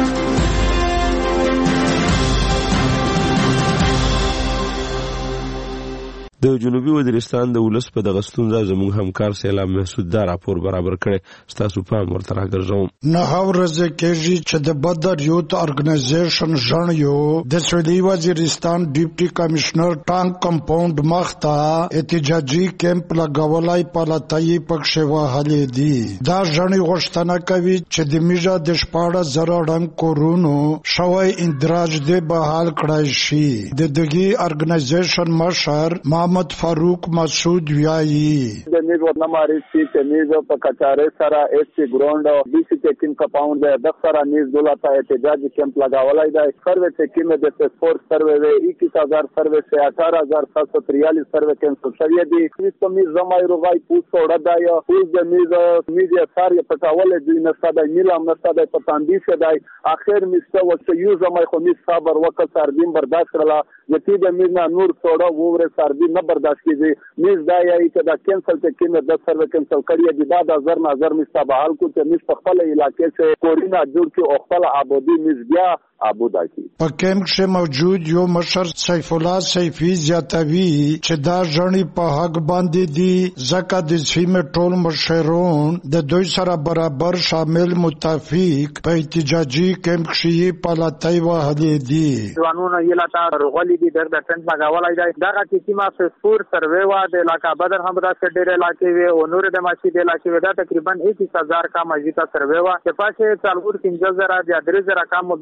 د جنوبي وزیرستان د ولس په دغه ستونزه زموږ همکار سیلاب محسود دا راپور برابر کړي ستاسو پام ورته راګرځوم. نه ورځ کېږي چې د بدر یوت ارګنایزیشن ژن یو د سویلي وزیرستان ډیپټي کمشنر ټانک کمپاوند مخته احتجاجي کیمپ لګولای په لاتای پکښه وهلې دي. دا ژن غوښتنه کوي چې د میجا د شپاړه زره رنګ کورونو شوی اندراج دی بحال کړای شي. د دغه ارګنایزیشن مشر محمد فاروق مسعود ویایي د نیزو نمبر سی ته نیزو په کچاره سره ایس سی ګراوند او بي سی چیکینګ کمپاوند د سره نیز دولت احتجاجي کیمپ لگاولای دی. سروې چیکینګ د سپورت سروې د اکیس ہزار سروې سے اٹھارہ ہزار سات سو تریالیس سروې کینسل شوی دی. کریستو میز زمای روغای پوسټ وړه دی او د میز میډیا ساري پټاول دی نه ساده نیلام نه ساده پتاندې شه دی. اخر میسته وڅ یو زمای خو میز صبر وکړ سردین برداشت کړلا یتی د مینا نور څوړه ووره سردین نه برداشت کیږي. میز دا یی چې دا کینسل ته کینه د سروې کینسل کړی دی. دا د نظر نظر مستبحال کو چې میز په خپل علاقې څخه کورینا جوړ کې او خپل آبادی میز بیا آبودا کی. په کیمپ کې موجود یو مشر سیف الله سیفی زیاتوی چې دا ژوند په حق باندې دی ځکه د سیمه ټول مشرون د دوی سره برابر شامل متفق په احتجاجي کیمپ کې په لاتای وهلې دي. قانون یې لاته رغولې دي د ټنټ لگاولای دی. دا چې کیما فسپور سروې وا د علاقہ بدر هم دا ډېر علاقې وي او نور د ماشي د علاقې وي. دا تقریبا اکیس ہزار کا مسجد سروې وا چې پاسه څلور پنځه زره د درې زره کا مبش د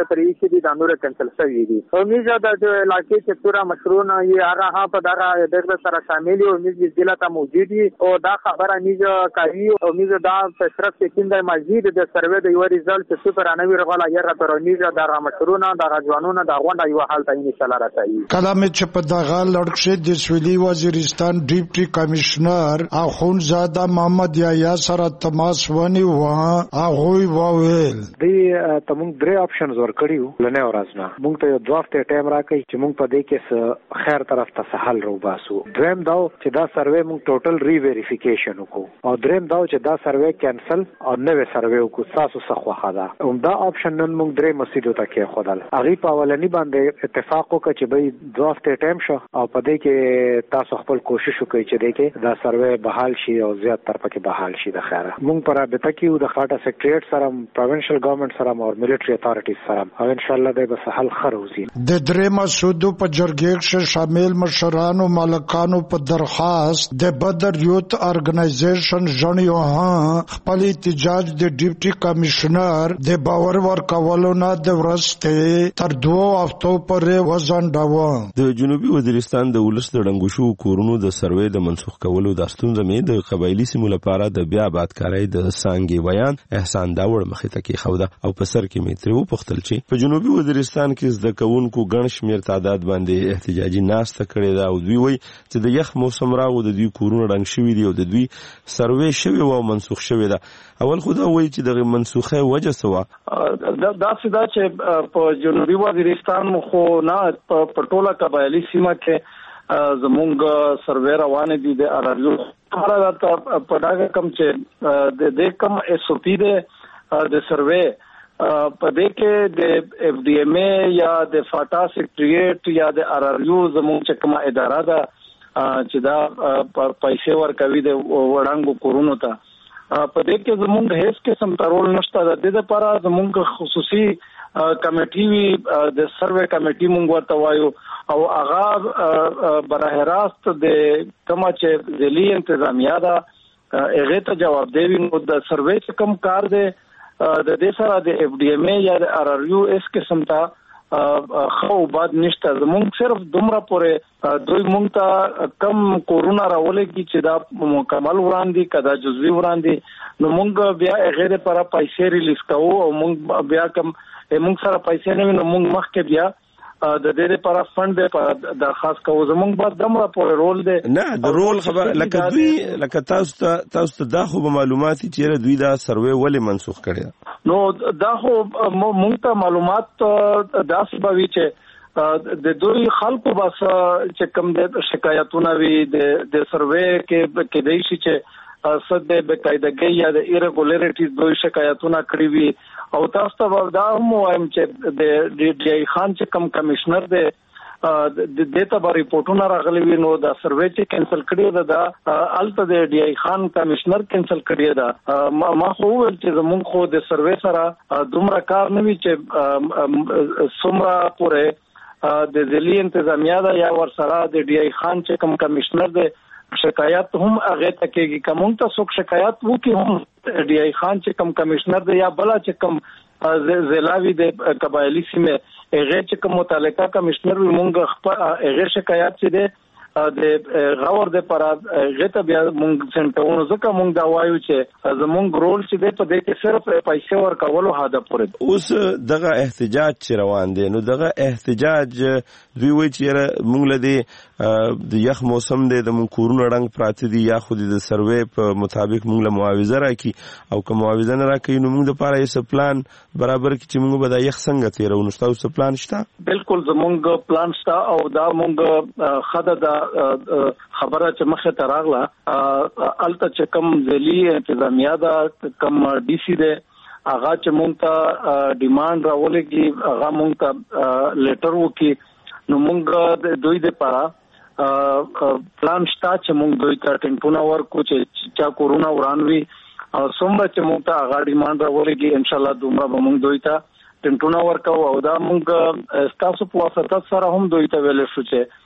پر یې چې د نور کینسل شوی دي امید ده د علاقې چې پورا مشروع یې هغه په دغه دغه سره شامل او امید ضلع ته موجود دي او دا خبره نیز کوي او امید دا پیشرفت کیند مزید د سروې د یو ریزلټ چې سپر انوي رغلا یې را پر نیز د مشروع د غوانونو د غونډه یو حالت ان شاء الله راځي کلام چې په دغه لړکشه د سویلي وزیرستان ډیپټي کمشنر اخونزاده محمد یحیی سره تماس ونیو هغه وویل دی تمون درې اپشنز ورکړیو لنه ورځنه مونږ ته یو ځوافته ټایم راکړي چې مونږ په دې کې خیر طرف ته سهال رو باسو دریم دا چې دا سروې مونږ ټوټل ری ویریفیکیشن وکړو او دریم دا چې دا سروې کینسل او نوې سروې وکړو تاسو څه خوخه ده همدا اپشن نن مونږ درې مسیدو ته کې خدل هغه په اولنی باندې اتفاق وکړ چې به ځوافته ټایم شو او په دې کې تاسو خپل کوشش وکړئ چې دې کې دا سروې بحال شي او زیات تر پکې بحال شي د خیره مونږ پر رابطه کې د خاطر سیکریټریټ سره پروینشل ګورنمنت سره او ملټری اتھارټیز سره او ان شاء الله دې به سهل خروزي د درې مسودو په جرګې کې شامل مشرانو مالکانو په درخواست د بدر یوت ارګنایزیشن جنیو ها خپل احتجاج د ډیپټي کمشنر د باور ورکولو نه د ورسته تر دوه هفتو پورې وزنډاوه د جنوبي وزیرستان د ولس د ډنګوشو کورونو د سروې د منسوخ کولو د ستونزې مې د قبایلی سیمو لپاره د بیا آبادکارۍ د سانګي بیان احسان داوړ مخې ته کې خوده او په سر کې مې تر وپختل چې په جنوبي وزیرستان کې زده کوونکو ګڼ شمیر تعداد باندې احتجاجي ناسته کړې ده او دوی وایي چې د یخ موسم راغو د دوی کورونه ډنګ شوي دي او د دوی سروې شوي او منسوخ شوي ده اول خو دا وایي چې د منسوخه وجه څه وه دا څه ده چې په جنوبي وزیرستان خو نه په ټوله قبایلي سیمه کې زمونږ سروې روانې دي د اراريو خبره ده په دغه کم چې د دې کم ایس او پی ده د سروې په دې کې د اف ډي ایم اے یا د فاټا سیکریټریټ یا د اراريو زمونږ چې کومه اداره ده چې دا پیسې ورکوي د وړاندو کورونو ته په دې کې زمونږ هیڅ قسم ترول نشته د دې لپاره زمونږ خصوصي کمیټي وی د سروې کمیټي مونږ ورته وایو او هغه براه راست د کومه چې ځلي انتظامیه ده هغه ته جواب دی نو د سروې چې کوم کار دی د دې سره د اف ډي ایم اے یا د ار ار یو اس قسم ته خو بعد نشته زمونږ صرف دومره پورې دوی مونږ ته کم کورونا راولې کی چې دا مکمل وړاندې کدا جزوی وړاندې نو مونږ بیا غیر پر پیسې ریلیز کوو او مونږ بیا کم مونږ سره پیسې نه نو مونږ مخکې بیا د دې لپاره فند په درخواست کوو زمونږ بعد دمره پورې رول دی نه د رول خبر لکه دوی لکه تاسو ته تاسو ته دا خو معلومات چې دوی دا سروې ولې منسوخ کړي نو دا خو مونږ ته معلومات داسې بوي چې د دوی خلکو بس چې کوم د شکایتونه وي د د سروې کې کې دی چې صد د بقاعدګۍ یا د ایرګولریټیز دوی شکایتونه کړی وي او تاسو ته دا هم وایم چې د ډي ډي آی خان چې کم کمشنر دی د دې ته به ریپورتونه راغلي وي نو دا سروې چې کینسل کړی ده الته د ډي آی خان کمشنر کینسل کړی ده ما خو ول چې زمونږ خو د سروې سره دومره کار نه وي چې څومره پورې د ځلي انتظامیه ده یا ورسره د ډي آی خان چې کم کمشنر دی شکایت هم هغه ته کېږي کوم ته څوک شکایت وکي هم ډي آی خان چې کم کمشنر دی یا بلا چې کم زلاوی د قبایلی سیمه هغه چې کوم متعلقه کمشنر مونږ خپل هغه شکایت چې دی د غور د پر هغه ته بیا مونږ څنګه ځکه مونږ دا وایو چې زمونږ رول چې دی په دې کې صرف پیسې ورکولو هدف پورې اوس دغه احتجاج چې روان دی نو دغه احتجاج دوی وایي چې مونږ له د یخ موسم دی د مونږ کورونه رنګ پراته دي یا خو د سروې په مطابق مونږ له معاوضه راکړي او که معاوضه نه راکړي نو مونږ د لپاره یې پلان برابر کړي چې مونږ به د یخ څنګه تیرو نو تاسو پلان شته بالکل زمونږ پلان شته او دا مونږ خدای دا خبره چې مخه ته راغله الته چې کم ځلي انتظامیه دا کم ډي سي ده هغه چې مونږ ته ډیماند راولېږي هغه مونږ ته لیټر وکي نو مونږ دوی د پاره پلان شته چې مونږ دوی ته ټینټونه ورکو چې چا کورونا ورانوي او څومره چې مونږ ته هغه ډیماند راولېږي ان شاء الله دومره به مونږ دوی ته ټینټونه ورکو او دا مونږ تاسو په واسطه سره هم دوی ته ویل شو چې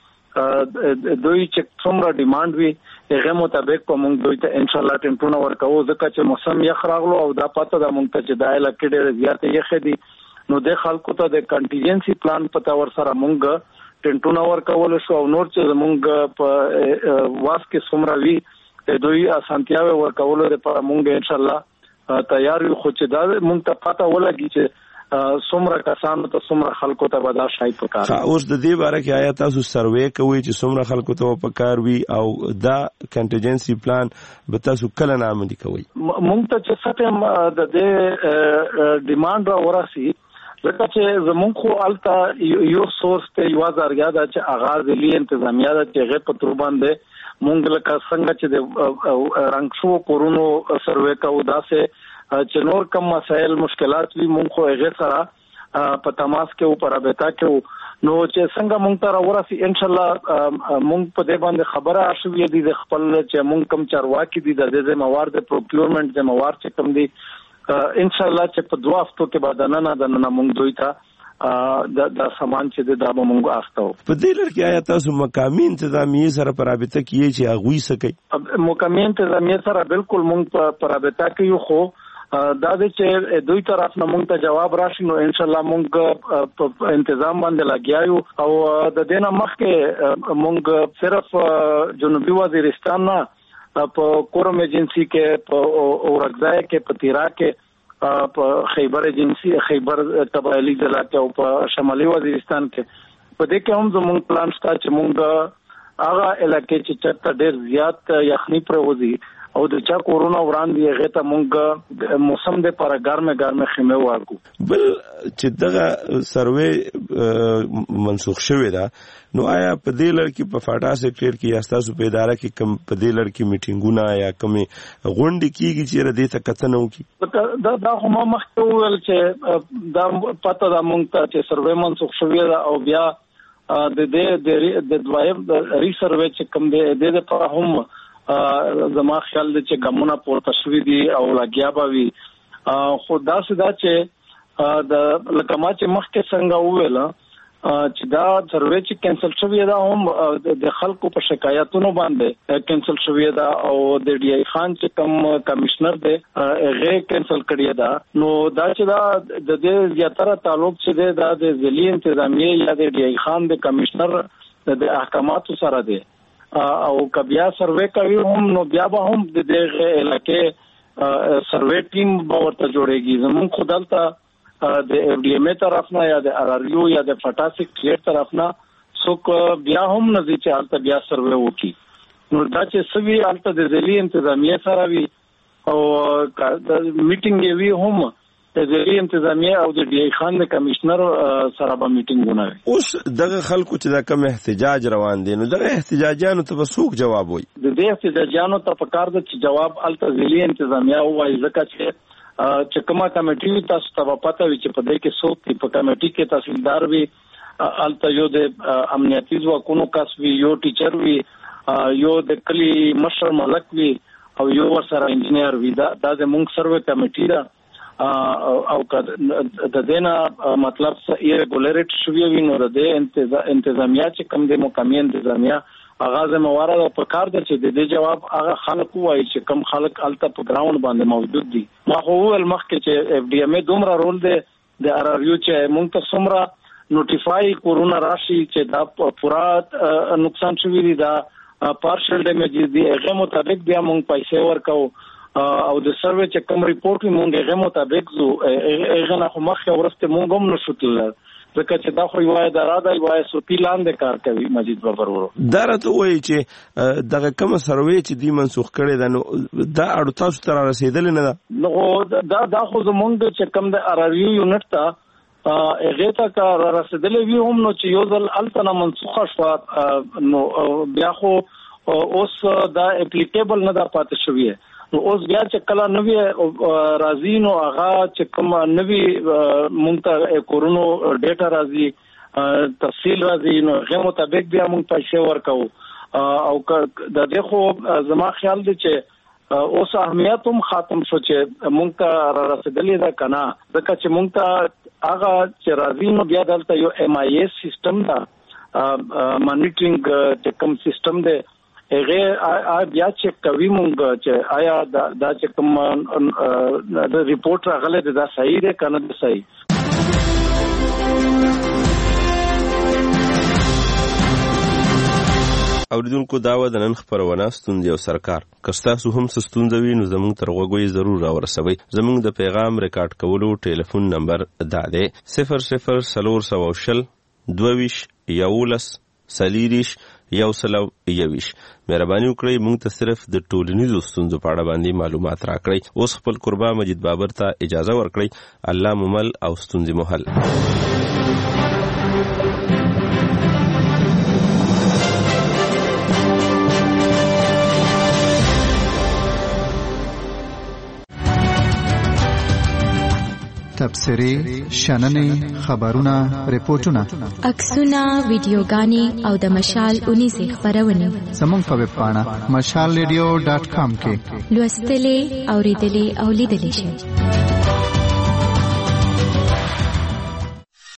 دوی چې څومره ډیماند وي هغه مطابق په مونږ دوی ته ان شاء الله ټینټونه ورکو ځکه چې موسم یخ راغلو او دا پته د مونږ ته چې د علاقې ډېر زیات یخ دي نو د خلکو ته د کنټینجنسي پلان پتا ور سره مونږ ټینټونه ور کول شو او نور چې مونږ په واس کې څومره وی دوی اسانتیاوي ور کول لپاره مونږ ان شاء الله تیار یو. خو چې دا مونږ ته پتا ولګي چې څومره کسانو ته څومره خلکو ته به دا شای پکار. اوس د دې باره کې آیا تاسو سروې کوئ چې څومره خلکو ته پکار وي او دا کنټینجنسي پلان به تاسو کله نه عملي کوئ؟ مونږ ته چې څه د دې ډیمانډ را ورسي لکه چې زمونږ خو الته یو سورس ته یو ځارګه دا چې آغاز لی انتظامیه دا چې غیر پترو باندې مونږ لکه څنګه چې د رنګ شو کورونو سروې کوو داسې چې نور کم مسائل مشکلات وی مونږ خو هغه سره په تماس کې او پر رابطه کې نو چې څنګه مونږ ته راورسي ان شاء الله مونږ په دې باندې خبره شوې دي د خپل چې مونږ کم چارواکي دي د دې موارد پروکیورمنت د موارد چې کم دي ان شاء الله چې په دوه هفتو کې بعد نه نه د نه مونږ دوی ته د د سامان چې د دابه مونږ اخته په دې لړ کې آیا تاسو مقامي انتظامیه سره پر رابطه کې چې اغوي سکی؟ مقامي انتظامیه سره بالکل مونږ پر رابطه کې خو دا د چې دوی طرف نه مونږ ته جواب راشي نو ان شاء الله مونږ په تنظیم باندې لګیایو او د دینه مخکې مونږ صرف جنوبي وزیرستان نه په کورم ایجنسی کې په اورګځای کې په تیرا کې په خیبر ایجنسی خیبر قبایلی ضلع کې او په شمالي وزیرستان کې په دې کې هم زموږ پلان شته چې مونږ هغه علاقې چې چرته ډېر زیات یخني پروزي او د چا کورونا وړاندې هغه ته مونږ موسم د پر ګرمه ګرمه خیمه ورکو. بل چې دغه سروې منسوخ شوی دا نو آیا په دې لړ کې په فاټا سیکټر کې یا تاسو په اداره کې کم په دې لړ کې میټینګونه یا کمې غونډې کیږي چې ردې ته کتنه وکي؟ دا دا هم مخکې ویل چې دا پته دا مونږ ته چې سروې منسوخ شوی دا او بیا د دې د دویم ری سروې چې کم دې د لپاره هم زما خیال دی چې ګمونه پورته شوي دي او لګیا به وي. خو داسې دا چې د لکه ما چې مخکې څنګه وویله چې دا سروې چې کینسل شوې ده هم د خلکو په شکایتونو باندې کینسل شوې ده او د ډي آی خان چې کم کمشنر دی هغه کینسل کړی ده نو دا چې دا د دې زیاتره تعلق چې دی دا د ضلعي انتظامیه یا د ډي آی خان د کمشنر د احکاماتو سره دی او کبیا سروې کوي هم نو بیا به هم د دې علاقې سروې ټیم به ورته جوړېږي. زموږ خو دلته د اف ډي ایم ای طرف نه یا د ار ار یو یا د فټاسک کلیر طرف نه څوک بیا هم نه دي چې هلته بیا سروې وکړي نو دا چې سوي هلته د ضلعي انتظامیه سره وي او میټینګ وي هم د ضلعي انتظامیه او د ډي آی خان د کمشنر سره به میټینګونه وي. اوس دغه خلکو چې دا کوم احتجاج روان دي نو دغه احتجاجانو ته څوک جواب وایي؟ د دې احتجاجانو ته پکار ده چې جواب الته ضلعي انتظامیه وایي ځکه چې چې کومه کمیټي تاسو ته پته وي چې په دې کې څوک دی. په کمیټي کې تحصیلدار وي الته یو د امنیتي ځواکونو کس وي یو ټیچر وي یو د کلی مشر ملک وي او یو ورسره انجینیر وي. دا د موږ سروې کمیټي ده او د دینا مطلب یې ریګولریټ شوی وي نو د انتظامیه چې کم د مقامی انتظامیه اغاز موارد او پکار ده چې د دې جواب هغه خلک وایي چې کم خلک الته په ګراوند باندې موجود دي. ما خو ول مخکې چې اف ډي ایم ای دومره رول دی د ار ار یو چې مونږ ته څومره نوټیفای کورونا راشي چې دا پورا نقصان شوی دی دا پارشل ډیمیج دی هغه مطابق بیا مونږ پیسې ورکو او د سروې چې کوم ریپورت مونږ هغه مطابق زو هغه نه خو مخه ورسته مونږ هم نشوتل ځکه چې دا خو یو اداره ده یو سوپی لاندې کار کوي. مجید بابر ورو دا راته وایي چې دغه کوم سروې چې دی منسوخ کړي ده نو دا اړو تاسو ته رسیدل نه ده نو دا دا خو زمونږ چې کوم د ار ار یو یونټ ته هغه ته کار رسیدلې وی هم نو چې یو ځل الته منسوخه شو نو بیا خو اوس دا اپلیکیبل نه ده پاتې شوی نو اوس بیا چې کله نوی راځي نو هغه چې کوم نوی مونږ ته کورونو ډیټا راځي تفصیل راځي نو هغه مطابق بیا مونږ پیسې ورکو او د دې خو زما خیال دی چې اوس اهمیت هم ختم شو چې مونږ ته را رسیدلې ده کنه ځکه چې مونږ ته هغه چې راځي نو بیا دلته یو ایم آی ایس سیستم ده مانیټرینګ چې کوم سیستم ده هغه بیا چیک کوي مونږ چې آیا دا چې کوم د ریپورت راغله دا صحیح ده کنه ده صحیح. اوریدونکو دا و د نن خپرونه ستونزې او سرکار که ستاسو هم څه ستونزه وي نو زموږ تر غوږو یې ضرور راورسوئ. زموږ د پیغام ریکارډ کولو ټلیفون نمبر دا دی صفر صفر څلور سوه شل دوه ویشت یولس څلېرویشت یو سل او یوویشت. مهرباني وکړئ موږ ته صرف د ټولنیزو ستونزو په اړه باندې معلومات راکړئ. اوس خپل قربا مجید بابر ته اجازه ورکړئ. الله مو مل او ستونزې مو حل. تبصرې، شننې، خبرونه، ریپورتونه، عکسونه، ویډیوګانې او د مشال اونیزې خپرونې زموږ په ویب پاڼه مشال ریډیو ډاټ کام کې لوستلې، اوریدلې او لیدلې شئ.